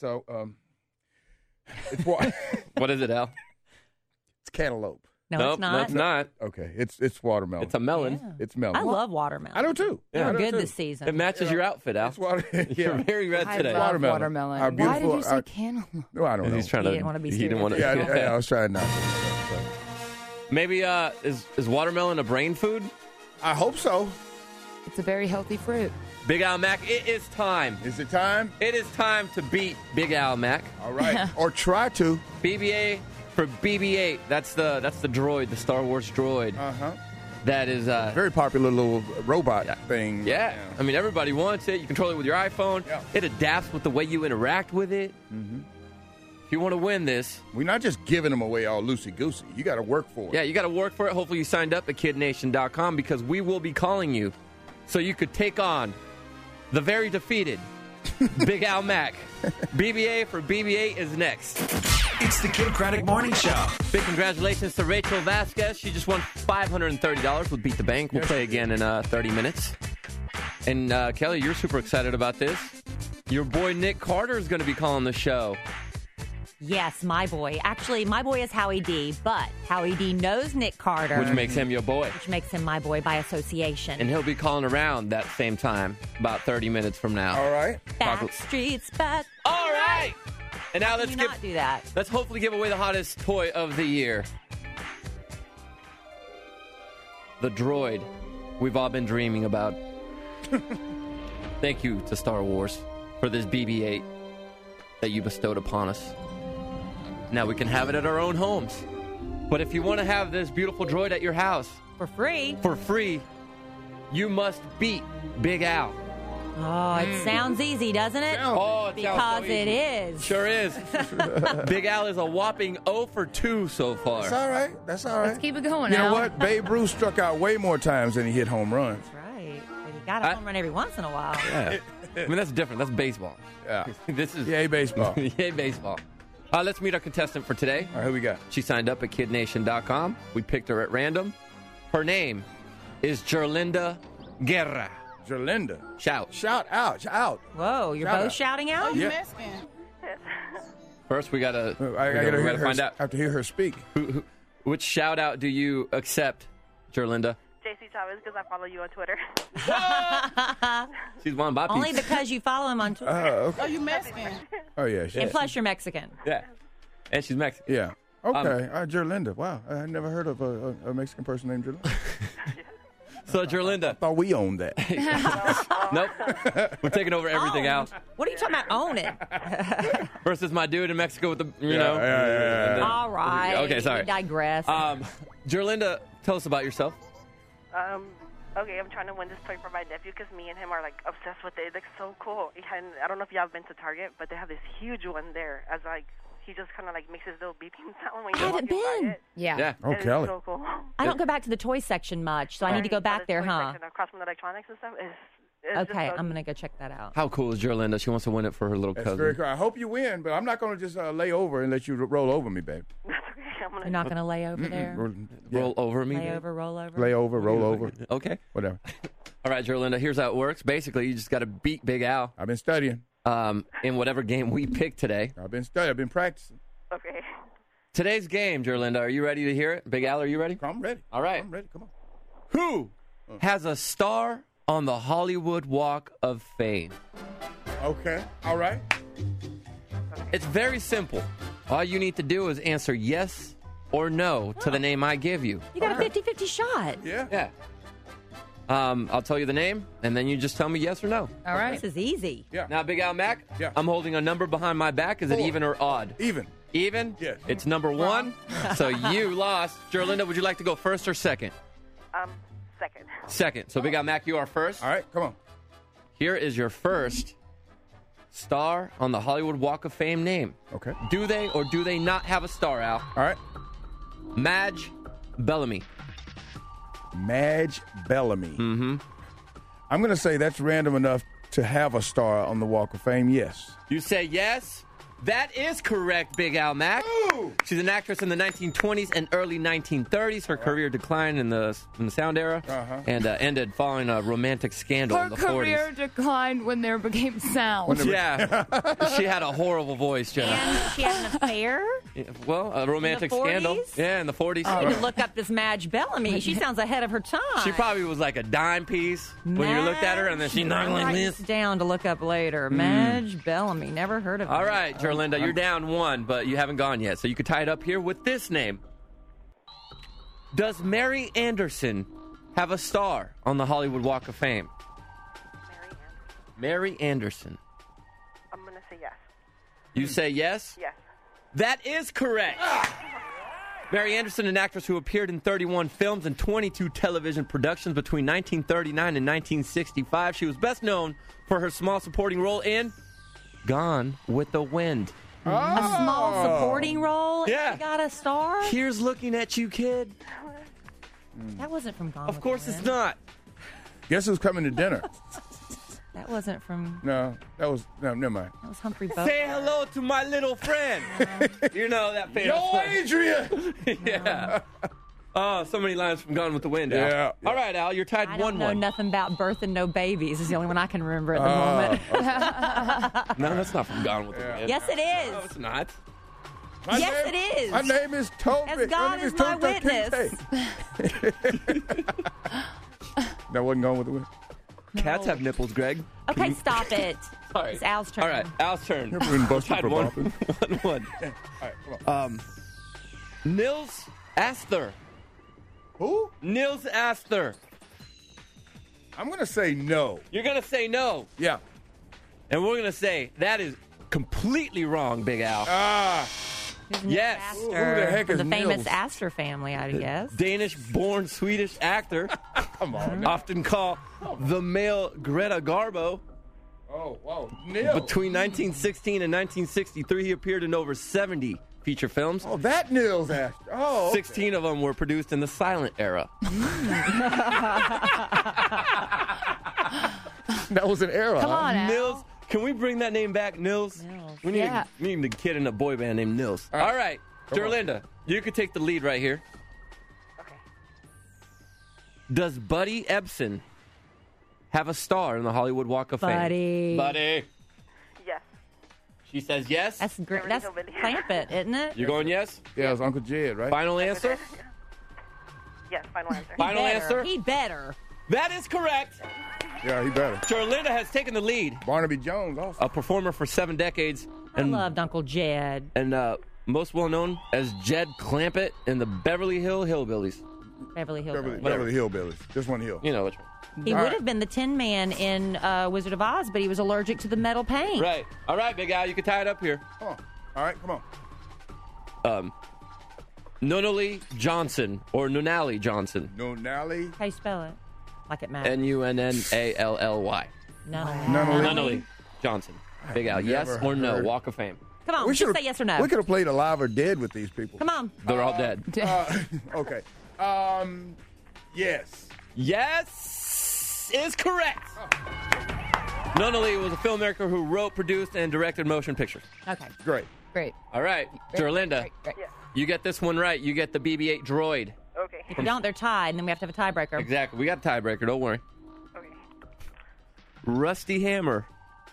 what? What is it, Al? It's cantaloupe. No, nope, it's not. No, it's not. Okay, it's watermelon. It's a melon. Yeah. It's melon. I love watermelon. I do too. You're I do good too. this season. It matches your outfit, Al. It's water. You're very red I today. love watermelon. Our Why beautiful- did you say cantaloupe? No, I don't know. He's trying to. didn't want to be He didn't want to. Yeah, I was trying not to. So. Maybe is watermelon a brain food? I hope so. It's a very healthy fruit. Big Al Mac, it is time. Is it time? It is time to beat Big Al Mac. All right. Or try to. BB-8 for BB-8. That's the droid, the Star Wars droid. Uh-huh. That is Very popular little robot thing. Yeah. I mean, everybody wants it. You control it with your iPhone. Yeah. It adapts with the way you interact with it. Mm-hmm. If you want to win this, We're not just giving them away all loosey-goosey. You got to work for it. yeah, you got to work for it. Hopefully you signed up at kidnation.com because we will be calling you so you could take on the very defeated Big Al Mac. BB-8 for BB-8 is next. It's the Kid Craddock Morning Show. Big congratulations to Rachel Vasquez. She just won $530 with Beat the Bank. We'll play again in 30 minutes. And Kelly, you're super excited about this. Your boy Nick Carter is going to be calling the show. Yes, my boy. Actually, my boy is Howie D, but Howie D knows Nick Carter. Which makes him your boy. Which makes him my boy by association. And he'll be calling around that same time, about 30 minutes from now. All right. Back streets back. All right. And now let's not do that. Let's hopefully give away the hottest toy of the year. The droid we've all been dreaming about. Thank you to Star Wars for this BB-8 that you bestowed upon us. Now we can have it at our own homes. But if you want to have this beautiful droid at your house for free, you must beat Big Al. Oh, it sounds easy, doesn't it? Oh, it because sounds so it easy. is. Sure is. Big Al is a whopping 0 for 2 so far. That's all right. That's all right. Let's keep it going You now. know what? Babe Ruth struck out way more times than he hit home runs. That's right. But you got a home run every once in a while. Yeah. I mean, that's different. That's baseball. Yeah. This is Yay, baseball. Yay, baseball. Let's meet our contestant for today. All right, who we got? She signed up at kidnation.com. We picked her at random. Her name is Jerlinda Guerra. Jerlinda. Shout. Shout out. Shout out. Whoa, you're Shout both out. shouting out? Oh, you Yeah. Mexican. First, we got to I gotta find out. I have to hear her speak. Which shout out do you accept, Jerlinda? JC Chavez, because I follow you on Twitter. She's one by Only because you follow him on Twitter. Okay. Oh, you Mexican. Oh, yeah. And plus, you're Mexican. Yeah. And she's Mexican. Yeah. Okay. Jerlinda. Wow. I had never heard of a Mexican person named Jerlinda. So, Jerlinda. I thought we owned that. Nope. We're taking over everything else. What are you talking about, own it? Versus my dude in Mexico with the, you Yeah, know. yeah. and then- All right. Okay, sorry. We digress. Jerlinda, tell us about yourself. Okay, I'm trying to win this toy for my nephew because me and him are like obsessed with it. It looks so cool. And I don't know if y'all have been to Target, but they have this huge one there. As like he just kind of like makes his little beeping sound when I you haven't walk by been. it. Yeah. Oh, It's Kelly. so cool. I don't go back to the toy section much, so I need to go back there, Toy huh? section across from the electronics and stuff. It's Okay, just so I'm going to go check that out. How cool is Jerlinda? She wants to win it for her little That's cousin. very cool. I hope you win, but I'm not going to just lay over and let you roll over me, babe. You're not going to lay over there? Roll over me. Lay over, roll over? Lay over, roll over. Okay. Whatever. All right, Jerlinda, here's how it works. Basically, you just got to beat Big Al. I've been studying. In whatever game we pick today. I've been studying. I've been practicing. Okay. Today's game, Jerlinda, are you ready to hear it? Big Al, are you ready? I'm ready. All right. I'm ready. Come on. Who has a star on the Hollywood Walk of Fame? Okay. All right. It's very simple. All you need to do is answer yes or no to the name I give you. You got a 50-50 shot. Yeah. I'll tell you the name, and then you just tell me yes or no. All right. This is easy. Yeah. Now, Big Al Mac, Yeah. I'm holding a number behind my back. Is it 4. even or odd? Even. Even? Yes. It's number 1, so you lost. Jerlinda, would you like to go first or second? Second. Second. So, Big Al Mac, you are first. All right, come on. Here is your first star on the Hollywood Walk of Fame name. Okay. Do they or do they not have a star, Al? All right. Madge Bellamy. Madge Bellamy. Mm-hmm. I'm going to say that's random enough to have a star on the Walk of Fame, yes. You say yes? That is correct, Big Al Mac. Ooh. She's an actress in the 1920s and early 1930s. Her career declined in the sound era and ended following a romantic scandal in the 40s. Her career declined when there became sound. Yeah. She had a horrible voice, Jenna. And she had an affair? Well, a romantic scandal. Yeah, in the 40s. I need to look up this Madge Bellamy. She sounds ahead of her time. She probably was like a dime piece when you looked at her, and then she knocked like this. Down to look up later. Madge Bellamy. Never heard of her. All right, Jerlinda, you're down 1, but you haven't gone yet, so you could tie it up here with this name. Does Mary Anderson have a star on the Hollywood Walk of Fame? Mary Anderson. I'm going to say yes. You say yes? Yes. That is correct. Mary Anderson, an actress who appeared in 31 films and 22 television productions between 1939 and 1965. She was best known for her small supporting role in Gone with the Wind. A small supporting role? Yeah. She got a star? Here's looking at you, kid. That wasn't from Gone Of with course the it's Wind. not. Guess who's coming to dinner? That wasn't from... No, never mind. That was Humphrey Bogart. Say hello to my little friend. You know that famous Yo, one. Adrian! Yeah. Oh, so many lines from Gone with the Wind, Al. Yeah. All right, Al, you're tied 1-1. I don't know nothing about Birth and No Babies. Is the only one I can remember at the moment. No, that's not from Gone with the Wind. Yes, it is. No, it's not. Yes, it is. My name is Toby. As God is my witness. That wasn't Gone with the Wind. Cats have nipples, Greg. Okay, stop it. Sorry. It's Al's turn. All right, Al's turn. You're being busted Tied for 1-1. bopping. All right, come on. Nils Astor. Who? Nils Astor. I'm going to say no. You're going to say no. Yeah. And we're going to say that is completely wrong, Big Al. Yes. Who the heck is the famous Nils? Astor family, I guess. Danish-born Swedish actor. Come on. Often called the male Greta Garbo. Oh, wow. Nils. Between 1916 and 1963, he appeared in over 70 feature films. Oh, that Nils Astor. Oh, okay. 16 of them were produced in the silent era. That was an era. Come on, Al. Nils. Can we bring that name back, Nils? We need, we need a kid in a boy band named Nils. All right. Jerlinda, you could take the lead right here. Okay. Does Buddy Ebsen have a star in the Hollywood Walk of Fame? Buddy. Yes. She says yes. That's Clampett, isn't it? You're going yes? Yeah, it was Uncle Jed, right? Final answer? Yes, final answer. Final answer? He better. That is correct. Yeah, he better. Jerlinda has taken the lead. Barnaby Jones also. A performer for 7 decades. I loved Uncle Jed. And most well known as Jed Clampett in the Beverly Hill Hillbillies. Beverly Hillbillies. Beverly Hillbillies. Just one hill. You know which one. He would have been the Tin Man in Wizard of Oz, but he was allergic to the metal paint. Right. All right, Big Al, you can tie it up here. Come on. All right, come on. Nunnally Johnson or Nunnally Johnson. Nunnally. How you spell it? Like it matters. Nunnally. No. Nunnally Johnson. Big Al, yes or no? Walk of Fame. Come on, just say yes or no. We could have played Alive or Dead with these people. Come on. They're all dead. Okay. Yes. Yes is correct. Nunnally was a filmmaker who wrote, produced, and directed motion pictures. Okay. Great. Great. All right, Jerlinda, Great. you get this one right. You get the BB-8 droid. Okay. If you don't, they're tied, and then we have to have a tiebreaker. Exactly. We got a tiebreaker. Don't worry. Okay. Rusty Hammer.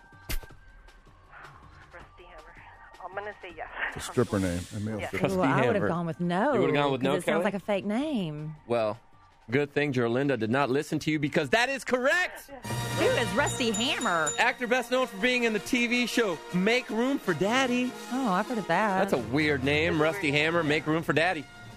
Rusty Hammer. I'm going to say yes. It's a stripper name. A male stripper. Rusty Ooh, I would have Hammer. gone with no. You would have gone with no, It Kelly? sounds like a fake name. Well, good thing Jerlinda did not listen to you because that is correct. Who is Rusty Hammer? Actor best known for being in the TV show Make Room for Daddy. Oh, I've heard of that. That's a weird name, Rusty Hammer. Make Room for Daddy.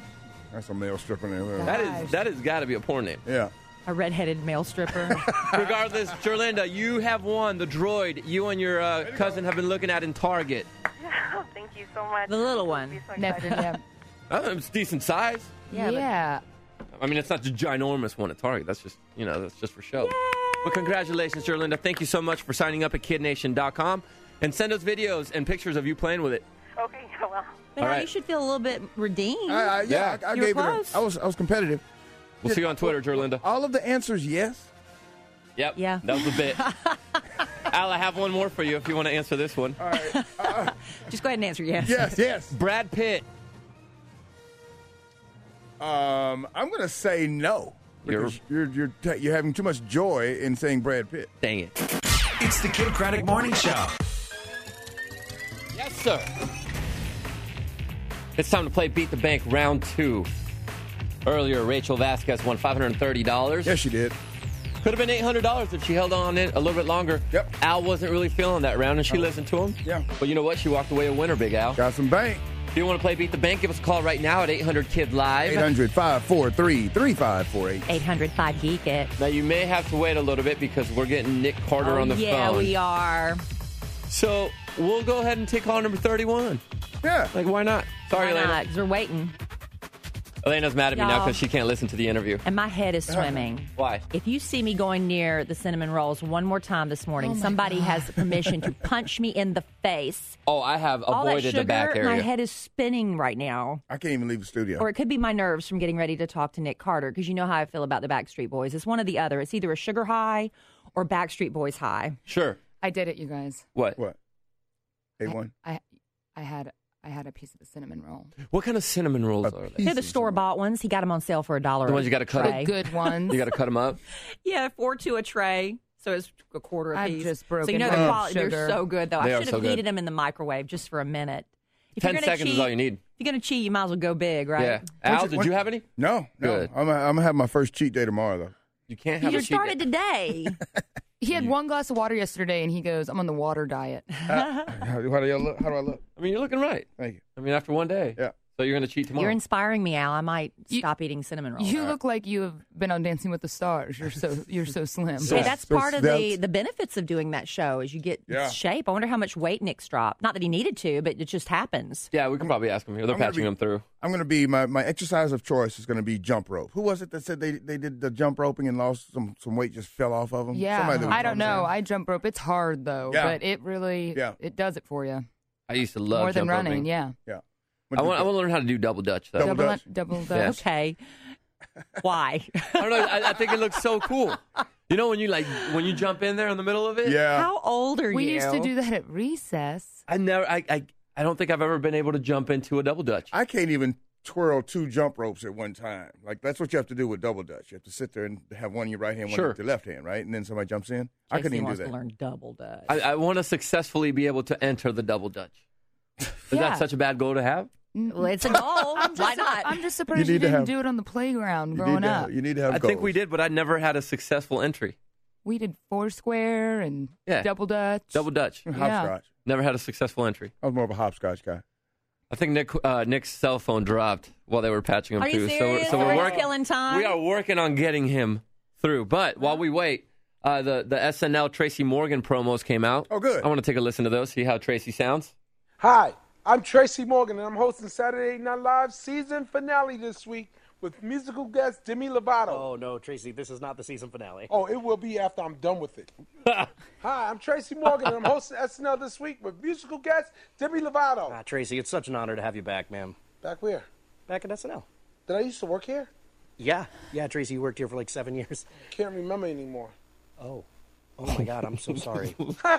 That's a male stripper name. That has got to be a porn name. Yeah. A redheaded male stripper. Regardless, Jerlinda, you have won the droid you and your cousin have been looking at in Target. Thank you so much. The little one. It's decent size. Yeah. I mean, it's not the ginormous one at Target. That's just, that's just for show. Yay! But congratulations, Jerlinda. Thank you so much for signing up at KidNation.com. And send us videos and pictures of you playing with it. Okay, well. But All right. you should feel a little bit redeemed. I gave close. it. I was competitive. We'll see you on Twitter, Jerlinda. All of the answers, yes. Yep. Yeah. That was a bit. Al, I have one more for you if you want to answer this one. All right. Just go ahead and answer yes. Yes. Brad Pitt. I'm going to say no. Because you're having too much joy in saying Brad Pitt. Dang it. It's the Kid Craddock Morning Show. Yes, sir. It's time to play Beat the Bank round 2. Earlier, Rachel Vasquez won $530. Yes, she did. Could have been $800 if she held on it a little bit longer. Yep. Al wasn't really feeling that round, and she listened to him. Yeah. But you know what? She walked away a winner, Big Al. Got some bank. If you want to play Beat the Bank, give us a call right now at 800-KID-LIVE. 800-543-3548. 800-5-GEEK IT. Now, you may have to wait a little bit because we're getting Nick Carter on the phone. Yeah, we are. So we'll go ahead and take call number 31. Yeah. Like, why not? Sorry, Why Elena. not? 'Cause we're waiting. Elena's mad at me now Y'all. because she can't listen to the interview. And my head is swimming. Why? If you see me going near the cinnamon rolls one more time this morning, somebody has permission to punch me in the face. Oh, I have All that avoided sugar, the back area. my head is spinning right now. I can't even leave the studio. Or it could be my nerves from getting ready to talk to Nick Carter, because you know how I feel about the Backstreet Boys. It's one or the other. It's either a sugar high or Backstreet Boys high. Sure. I did it, you guys. What? A1? I had a piece of the cinnamon roll. What kind of cinnamon rolls are they? They're the store-bought ones. He got them on sale for $1. The ones you got to cut tray. The good ones. You got to cut them up? Yeah, 4 to a tray. So it's a quarter a I've piece. just broken so you know the my quality. sugar. They're so good, though. They I are should so have good. heated them in the microwave just for a minute. If 10 you're gonna seconds is cheat, all you need. If you're going to cheat, you might as well go big, right? Yeah. Al, did you have any? No. Good. I'm going to have my first cheat day tomorrow, though. You can't have You a cheat started day. today. He had one glass of water yesterday, and he goes, I'm on the water diet. How do I look? I mean, you're looking right. Thank you. I mean, after one day. Yeah. So you're going to cheat tomorrow. You're inspiring me, Al. I might stop eating cinnamon rolls. You look like you have been on Dancing with the Stars. You're so slim. Hey, that's part of the benefits of doing that show is you get shape. I wonder how much weight Nick's dropped. Not that he needed to, but it just happens. Yeah, we can probably ask him here. They're patching him through. I'm going to be, my exercise of choice is going to be jump rope. Who was it that said they did the jump roping and lost some weight, just fell off of them? Yeah, Somebody that was I don't on know. there. I jump rope. It's hard, though, but it really it does it for you. I used to love More than jump running, roping. yeah. Yeah. I want to learn how to do double dutch, though. Double dutch. Yes. Okay. Why? I don't know. I think it looks so cool. You know when you jump in there in the middle of it? Yeah. How old are We you? used to do that at recess. I don't think I've ever been able to jump into a double dutch. I can't even twirl 2 jump ropes at one time. Like, that's what you have to do with double dutch. You have to sit there and have one in your right hand, one in your left hand, right? And then somebody jumps in. I couldn't even do wants that. to learn double dutch. I want to successfully be able to enter the double dutch. Is that such a bad goal to have? Well, it's a goal. Why not? I'm just surprised you need to didn't have- do it on the playground growing up. You need to have I goals. think we did, but I never had a successful entry. We did Foursquare and double dutch. Double dutch. Hopscotch. Never had a successful entry. I was more of a hopscotch guy. I think Nick's cell phone dropped while they were patching him Are you through. serious? So we're We're working. killing time? We are working on getting him through. But while we wait, the SNL Tracy Morgan promos came out. Oh, good. I want to take a listen to those, see how Tracy sounds. Hi, I'm Tracy Morgan, and I'm hosting Saturday Night Live season finale this week with musical guest Demi Lovato. Oh, no, Tracy, this is not the season finale. Oh, it will be after I'm done with it. Hi, I'm Tracy Morgan, and I'm hosting SNL this week with musical guest Demi Lovato. Tracy, it's such an honor to have you back, ma'am. Back where? Back at SNL. Did I used to work here? Yeah, Tracy, you worked here for like 7 years. Can't remember anymore. Oh my God, I'm so sorry.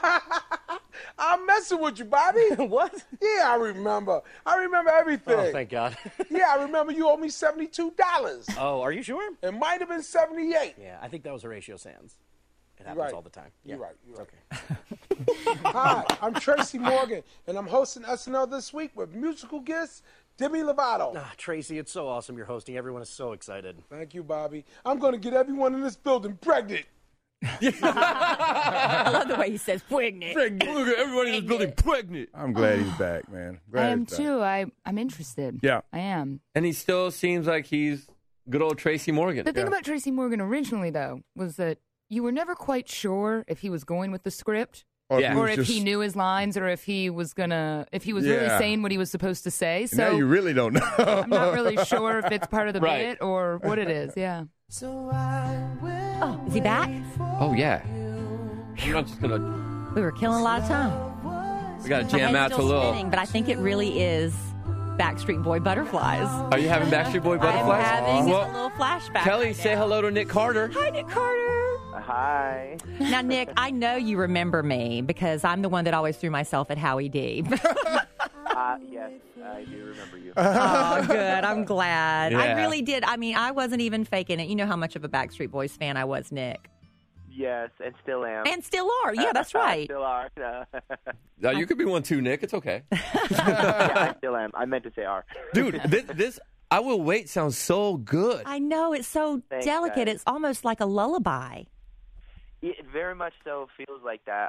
I'm messing with you, Bobby. What? Yeah, I remember. I remember everything. Oh, thank God. Yeah, I remember you owe me $72. Oh, are you sure? It might have been 78. Yeah, I think that was Horatio Sands. It You're happens right. all the time. You're right. Okay. Hi, I'm Tracy Morgan, and I'm hosting SNL this week with musical guest Demi Lovato. Tracy, it's so awesome you're hosting. Everyone is so excited. Thank you, Bobby. I'm going to get everyone in this building pregnant. I love the way he says pregnant. Look at everybody in this building pregnant. I'm glad he's back, man. I am too. I'm interested. Yeah. I am. And he still seems like he's good old Tracy Morgan. The thing about Tracy Morgan originally, though, was that you were never quite sure if he was going with the script. Or if he knew his lines, or if he was really saying what he was supposed to say. So now you really don't know. I'm not really sure if it's part of the bit or what it is. Yeah. Oh, is he back? Oh, yeah. I'm not just going to... We were killing a lot of time. We got to jam My head's out to a still little... spinning, but I think it really is Backstreet Boy Butterflies. Are you having Backstreet Boy Butterflies? I'm having a little flashback. Kelly, right say now. hello to Nick Carter. Hi, Nick Carter. Hi. Now, Nick, I know you remember me because I'm the one that always threw myself at Howie D. Yes, I do remember you. Oh, good. I'm glad. I Yeah. really did. I mean, I wasn't even faking it. You know how much of a Backstreet Boys fan I was, Nick. Yes, and still am. And still are. Yeah, that's right. Still are. No, you could be one too, Nick. It's okay. Yeah, I still am. I meant to say are. Dude, this I Will Wait sounds so good. I know. It's so Thanks, delicate. guys. It's almost like a lullaby. It very much so feels like that.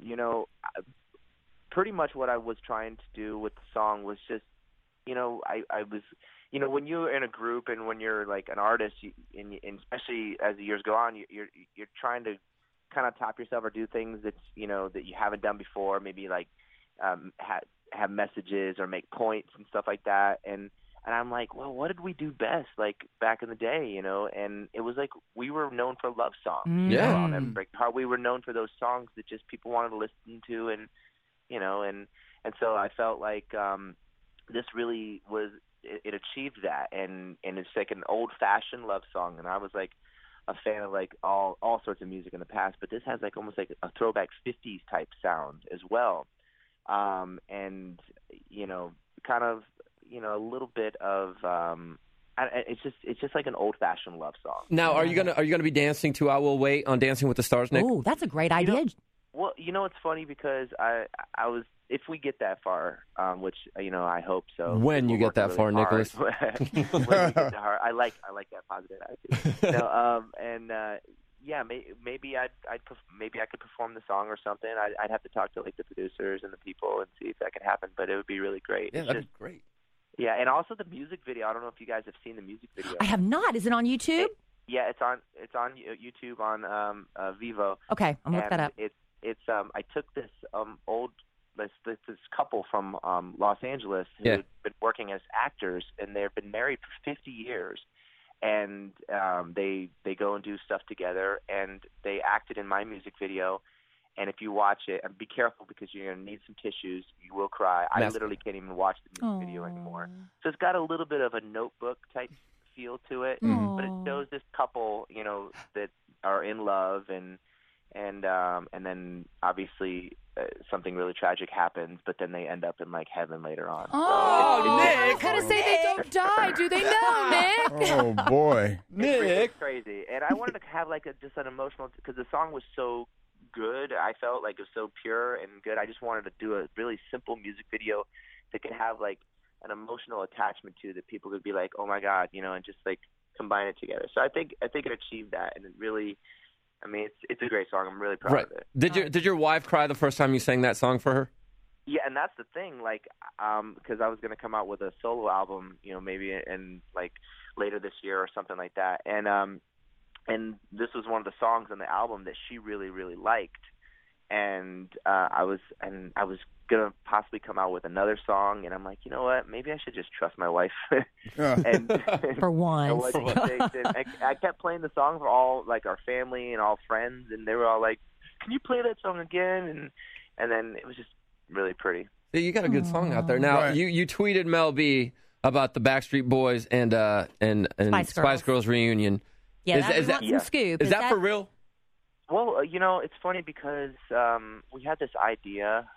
Pretty much what I was trying to do with the song was just, I was, when you're in a group and when you're like an artist, and especially as the years go on, you're trying to kind of top yourself or do things that that you haven't done before. Maybe like have messages or make points and stuff like that. And I'm like, well, what did we do best, like back in the day, And it was like we were known for love songs. Yeah. On every Break Heart, we were known for those songs that just people wanted to listen to, and so I felt like this really was it achieved that, and it's like an old-fashioned love song, and I was like a fan of like all sorts of music in the past, but this has like almost like a throwback 50s type sound as well, and kind of a little bit of it's just like an old-fashioned love song. Now, are you gonna be dancing to I Will Wait on Dancing with the Stars, Nick? Oh, that's a great idea. Well, it's funny because I was, if we get that far, which I hope so. When you get that far, Nicholas. When we get that far, I like that positive attitude. Maybe I could perform the song or something. I'd have to talk to like the producers and the people and see if that could happen. But it would be really great. Yeah, that'd be great. Yeah, and also the music video. I don't know if you guys have seen the music video. I have not. Is it on YouTube? Yeah, it's on YouTube on Vivo. Okay, I'm gonna look that up. It's I took this this couple from Los Angeles who had been working as actors, and they've been married for 50 years, and they go and do stuff together, and they acted in my music video. And if you watch it, and be careful because you're going to need some tissues. You will cry. I literally can't even watch the music video anymore. So it's got a little bit of a notebook type feel to it, but it shows this couple, that are in love, and then obviously something really tragic happens, but then they end up in like heaven later on. Oh, Nick! How to say they don't die? Do they know, Nick? Oh boy, It's crazy. And I wanted to have like just an emotional, because the song was so good. I felt like it was so pure and good. I just wanted to do a really simple music video that could have like an emotional attachment to, that people could be like, oh my God, and just like combine it together. So I think it achieved that, and it really, I mean, it's a great song. I'm really proud of it. Did your wife cry the first time you sang that song for her? Yeah, and that's the thing, like, because I was going to come out with a solo album, maybe in like later this year or something like that, and this was one of the songs on the album that she really, really liked, and I was gonna possibly come out with another song, and I'm like, you know what? Maybe I should just trust my wife. and for once, I kept playing the song for all like our family and all friends, and they were all like, "Can you play that song again?" And then it was just really pretty. You got a good song out there. Now you tweeted Mel B about the Backstreet Boys and Spice Girls reunion. Yeah, we want some scoop. Is that for real? Well, it's funny because we had this idea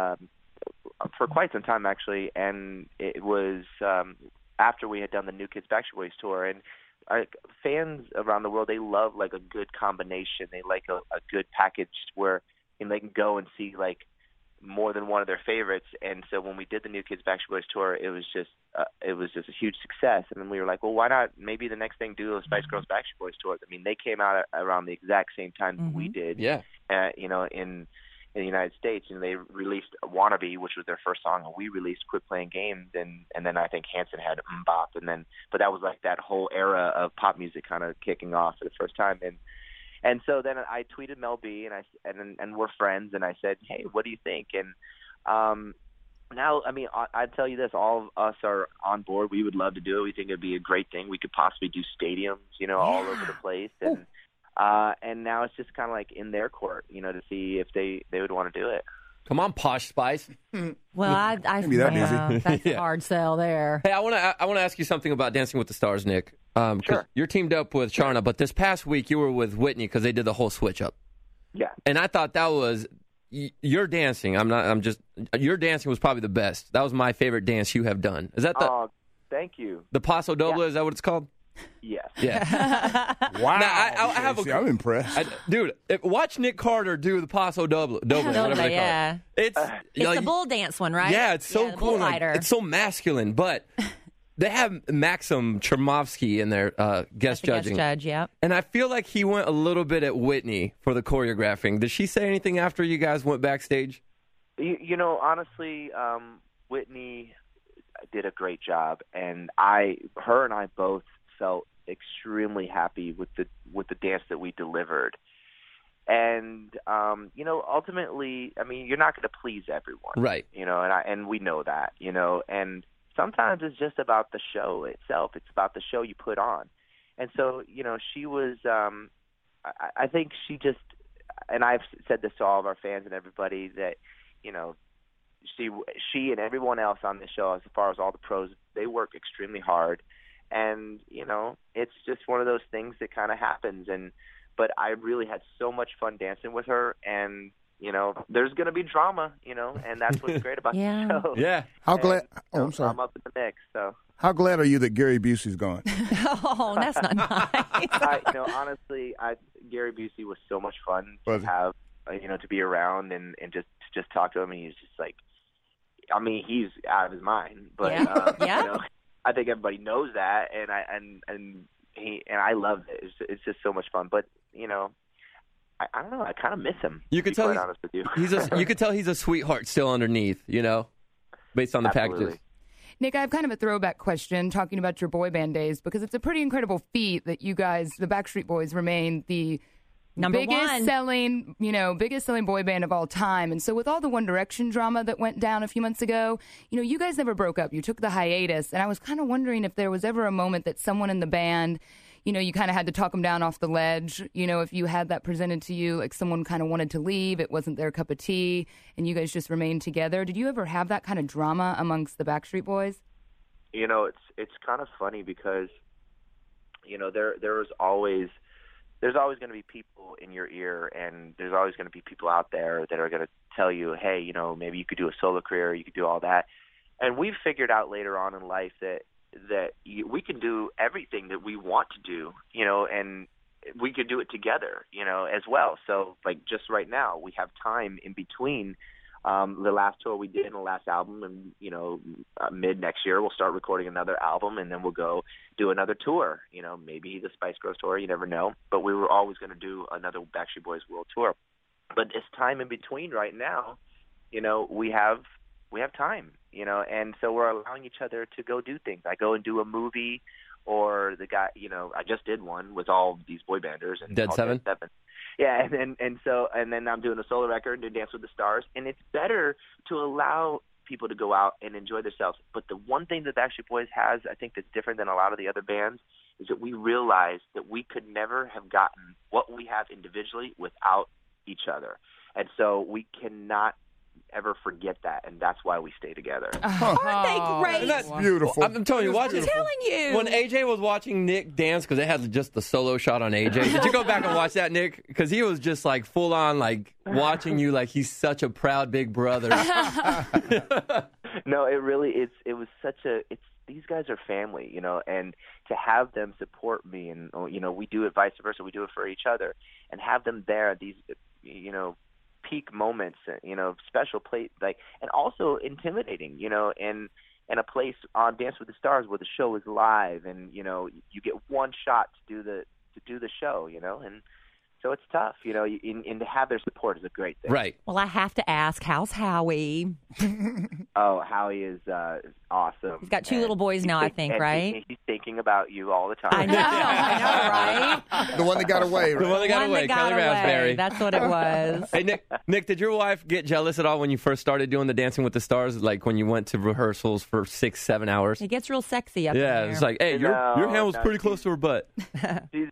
for quite some time, actually, and it was after we had done the New Kids Backstreet Boys tour, and fans around the world, they love like a good combination. They like a good package where they can go and see like more than one of their favorites. And so when we did the New Kids Backstreet Boys tour, it was just a huge success. And then we were like, well, why not maybe the next thing do a Spice Girls Backstreet Boys tour? I mean, they came out around the exact same time we did. Yeah. In the United States, and they released Wannabe, which was their first song, and we released Quit Playing Games, and then I think Hanson had Bop, but that was like that whole era of pop music kind of kicking off for the first time, and so then I tweeted Mel B, and we're friends, and I said, hey, what do you think? And now, I mean, I'd tell you this, all of us are on board. We would love to do it. We think it'd be a great thing. We could possibly do stadiums, all over the place, and now it's just kind of like in their court, to see if they would want to do it. Come on, Posh Spice. Well, I that's a hard sell there. Hey, I want to ask you something about Dancing with the Stars, Nick. Sure. You're teamed up with Charna, but this past week you were with Whitney because they did the whole switch up. Yeah. And I thought that was your dancing. Your dancing was probably the best. That was my favorite dance you have done. Is that the? Thank you. The Paso Doble, Is that what it's called? Yes. Yeah. Wow. Now, I'm impressed. Dude, watch Nick Carter do the Paso Doble. Whatever they call it. It's the bull dance one, right? Yeah, it's so cool. It's so masculine, but they have Maxim Chermovsky in their guest judging. Guest judge, yeah. And I feel like he went a little bit at Whitney for the choreographing. Did she say anything after you guys went backstage? Honestly, Whitney did a great job, and her and I both felt extremely happy with the dance that we delivered. And ultimately, I mean, you're not going to please everyone, right? And we know that, and sometimes it's just about the show itself. It's about the show you put on. And so, she was, I think she just, and I've said this to all of our fans and everybody that, she and everyone else on the show, as far as all the pros, they work extremely hard. And, it's just one of those things that kind of happens. But I really had so much fun dancing with her. And, there's going to be drama, and that's what's great about the show. Yeah. How glad? I'm sorry. I'm up in the mix, so. How glad are you that Gary Busey's gone? Oh, that's not nice. Honestly, Gary Busey was so much fun to have, to be around and just talk to him. And he's just like, I mean, he's out of his mind, but I think everybody knows that, and I love it. It's just so much fun. But I don't know. I kind of miss him. You could tell. Honest with you, you could tell he's a sweetheart still underneath. Based on the packages. Nick, I have kind of a throwback question talking about your boy band days, because it's a pretty incredible feat that you guys, the Backstreet Boys, remain the biggest selling boy band of all time. And so with all the One Direction drama that went down a few months ago, you guys never broke up. You took the hiatus. And I was kind of wondering if there was ever a moment that someone in the band, you kind of had to talk them down off the ledge. If you had that presented to you, like someone kind of wanted to leave, it wasn't their cup of tea, and you guys just remained together. Did you ever have that kind of drama amongst the Backstreet Boys? It's kind of funny because, there's always going to be people in your ear, and there's always going to be people out there that are going to tell you, hey, maybe you could do a solo career, you could do all that. And we've figured out later on in life that we can do everything that we want to do, and we could do it together, as well. So, like, just right now, we have time in between the last tour we did and the last album, and, mid next year we'll start recording another album, and then we'll go do another tour, maybe the Spice Girls tour, you never know. But we were always going to do another Backstreet Boys world tour. But this time in between right now, we have time, and so we're allowing each other to go do things. I go and do a movie, or the guy, I just did one with all these boy banders. And Dead Seven. Yeah, and then I'm doing a solo record and Dance with the Stars, and it's better to allow people to go out and enjoy themselves. But the one thing that Backstreet Boys has, I think, that's different than a lot of the other bands, is that we realize that we could never have gotten what we have individually without each other, and so we cannot ever forget that, and that's why we stay together. Aren't they great? That's beautiful. I'm telling you, watching. I'm telling you. When AJ was watching Nick dance, because they had just the solo shot on AJ. Did you go back and watch that, Nick? Because he was just like full on, like watching you, like he's such a proud big brother. No, it really is. It was such a. These guys are family, and to have them support me, and we do it vice versa. We do it for each other, and have them there. These, peak moments, special place, and also intimidating, in a place on Dance with the Stars where the show is live, and you get one shot to do the show, and so it's tough, and to have their support is a great thing. Right. Well, I have to ask, how's Howie? Oh, Howie is awesome. He's got two little boys now, I think, right? He's thinking about you all the time. I know, right? The one that got away, right? The one that got away, Kelly Raspberry. That's what it was. Hey, Nick, did your wife get jealous at all when you first started doing the Dancing with the Stars, like when you went to rehearsals for 6-7 hours? It gets real sexy up there. Yeah, it's like, hey, your hand was pretty close to her butt. She's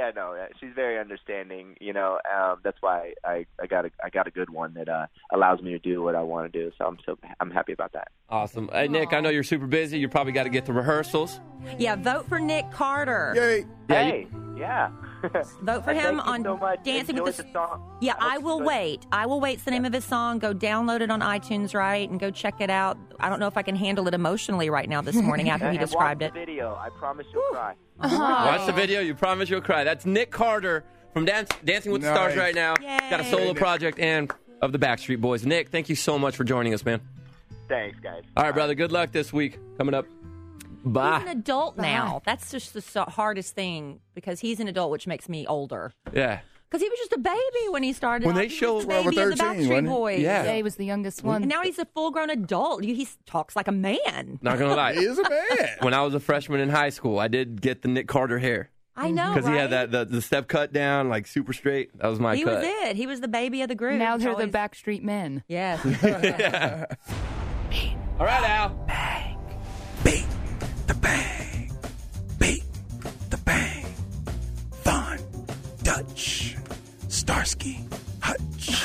very understanding. That's why I got a good one that allows me to do what I want to do. So I'm happy about that. Awesome. Hey, Nick, I know you're super busy. You probably got to get to rehearsals. Yeah, vote for Nick Carter. Yay! Yeah. Vote for him on so Dancing with the Stars. Yeah, I will wait. I will wait. It's the name of his song. Go download it on iTunes, right, and go check it out. I don't know if I can handle it emotionally right now this morning after he described watch the video. I promise you'll cry. Watch the video. You promise you'll cry. That's Nick Carter from Dancing with the Stars right now. Yay. Got a solo project and of the Backstreet Boys. Nick, thank you so much for joining us, man. Thanks, guys. All right, brother. Good luck this week. Coming up. Bye. He's an adult now. That's just the hardest thing because he's an adult, which makes me older. Yeah. Because he was just a baby when he started. When they showed the baby of the 13, Backstreet Boys. Yeah. He was the youngest one. And now he's a full-grown adult. He talks like a man. Not going to lie. He is a man. When I was a freshman in high school, I did get the Nick Carter hair. I know, Because right? he had the step cut down, like super straight. That was my He cut. was it. He was the baby of the group. Now they're the Backstreet Men. Yes. Yeah. All right, Al. Bang. Beat the bang. Beat the bang. Von Dutch. Starsky. Hutch.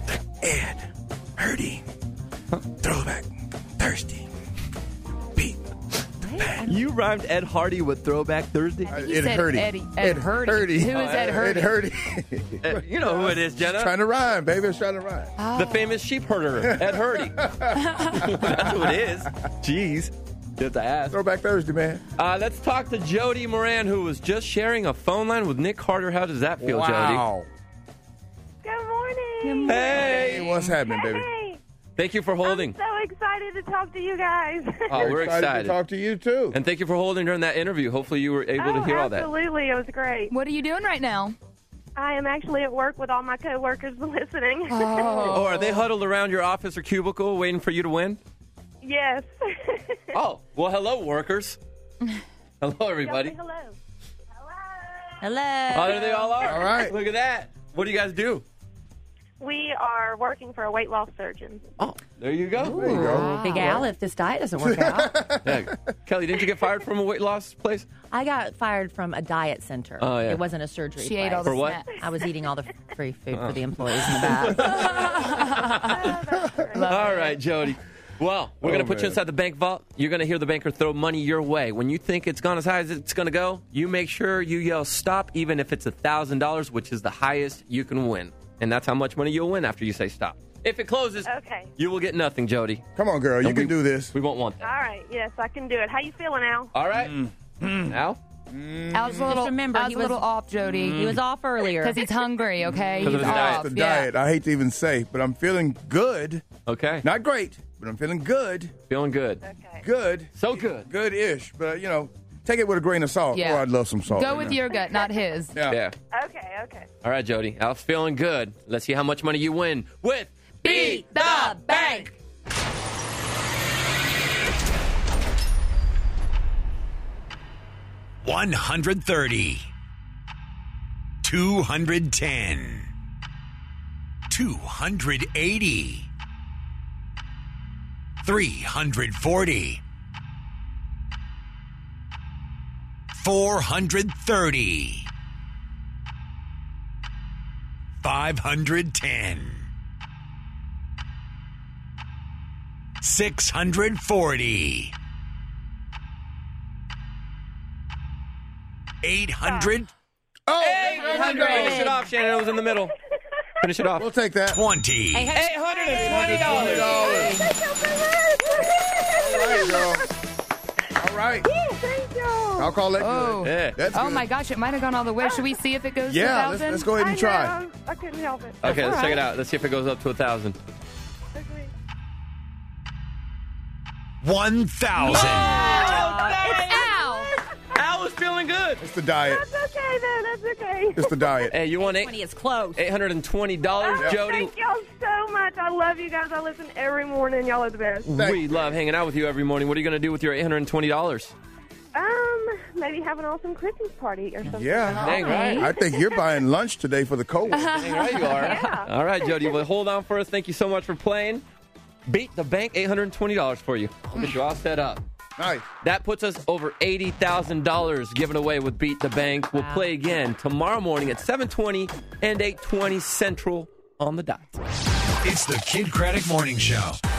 Ed. Hurdy. Throwback. Thirsty. Beat the bang. You rhymed Ed Hardy with Throwback Thursday? He said Ed Hurdy. Who is Ed Hurdy? Ed Hurdy. You know who it is, Jenna. Trying to rhyme, baby. It's trying to rhyme. The famous sheep herder, Ed Hurdy. That's who it is. Jeez. Just to ask. Throwback Thursday, man. Let's talk to Jody Moran, who was just sharing a phone line with Nick Carter. How does that feel, Wow. Good morning. Jody? Hey, what's happening, baby? Hey, Thank you for holding. I'm so excited to talk to you guys. Oh, we're excited to talk to you, too. And thank you for holding during that interview. Hopefully you were able to hear all that. Absolutely. It was great. What are you doing right now? I am actually at work with all my coworkers listening. Oh, are they huddled around your office or cubicle waiting for you to win? Yes. Oh, well, hello, workers. Hello, everybody. Hello. Hello. Oh, there they all are. All right. Look at that. What do you guys do? We are working for a weight loss surgeon. Oh, there you go. There you go. Big Al, if this diet doesn't work out. Yeah. Kelly, didn't you get fired from a weight loss place? I got fired from a diet center. Oh, yeah. It wasn't a surgery She place. ate all the For what? snacks. I was eating all the free food for the employees in the back. All right, Jody. Well, we're going to put you man. inside the bank vault. You're going to hear the banker throw money your way. When you think it's gone as high as it's going to go, you make sure you yell stop, even if it's $1,000, which is the highest you can win. And that's how much money you'll win after you say stop. If it closes, Okay. you will get nothing, Jody. Come on, girl. You And can do this. We won't want All that. right. Yes, I can do it. How you feeling, Al? All right. Al? Al's a little, remember, Al's he a was- little off, Jody. He was off earlier. Because he's hungry, okay? 'Cause of He's his diet. off. The Yeah. diet. I hate to even say, but I'm feeling good. Okay. Not great, but I'm feeling good. Feeling good. Okay. Good. So good. Good-ish. But, take it with a grain of salt. Yeah. Oh, I'd love some salt. Go right with now. your gut, not his. Yeah. Okay. Okay. All right, Jody. Al's feeling good. Let's see how much money you win with Beat the Bank. $130, $210, $280, $340, $430, $510, $640, $800. Oh, 800. Finish it off, Shannon. It was in the middle. Finish it off. We'll take that. 20. $820. All right, girl. All right. Thank you. I'll call that good. Yeah. That's Oh good. my gosh, it might have gone all the way. Should we see if it goes to Yeah, 1,000? let's go ahead and try. I know. I couldn't help it. Okay, let's all check it right. out. Let's see if it goes up to 1,000. 1,000. Ow! Al was feeling good. It's the diet. That's okay, then. That's okay. It's the diet. Hey, you won 20 is close. $820, Jody. Thank y'all so much. I love you guys. I listen every morning. Y'all are the best. We love hanging out with you every morning. What are you going to do with your $820? Maybe have an awesome Christmas party or something. Yeah. Dang right. I think you're buying lunch today for the co-work. Dang right you are. Yeah. All right, Jody. Well, hold on for us. Thank you so much for playing. Beat the bank, $820 for you. We'll get you all set up. Nice. That puts us over $80,000 given away with Beat the Bank. We'll play again tomorrow morning at 7:20 and 8:20 Central on the dot. It's the Kid Craddock Morning Show.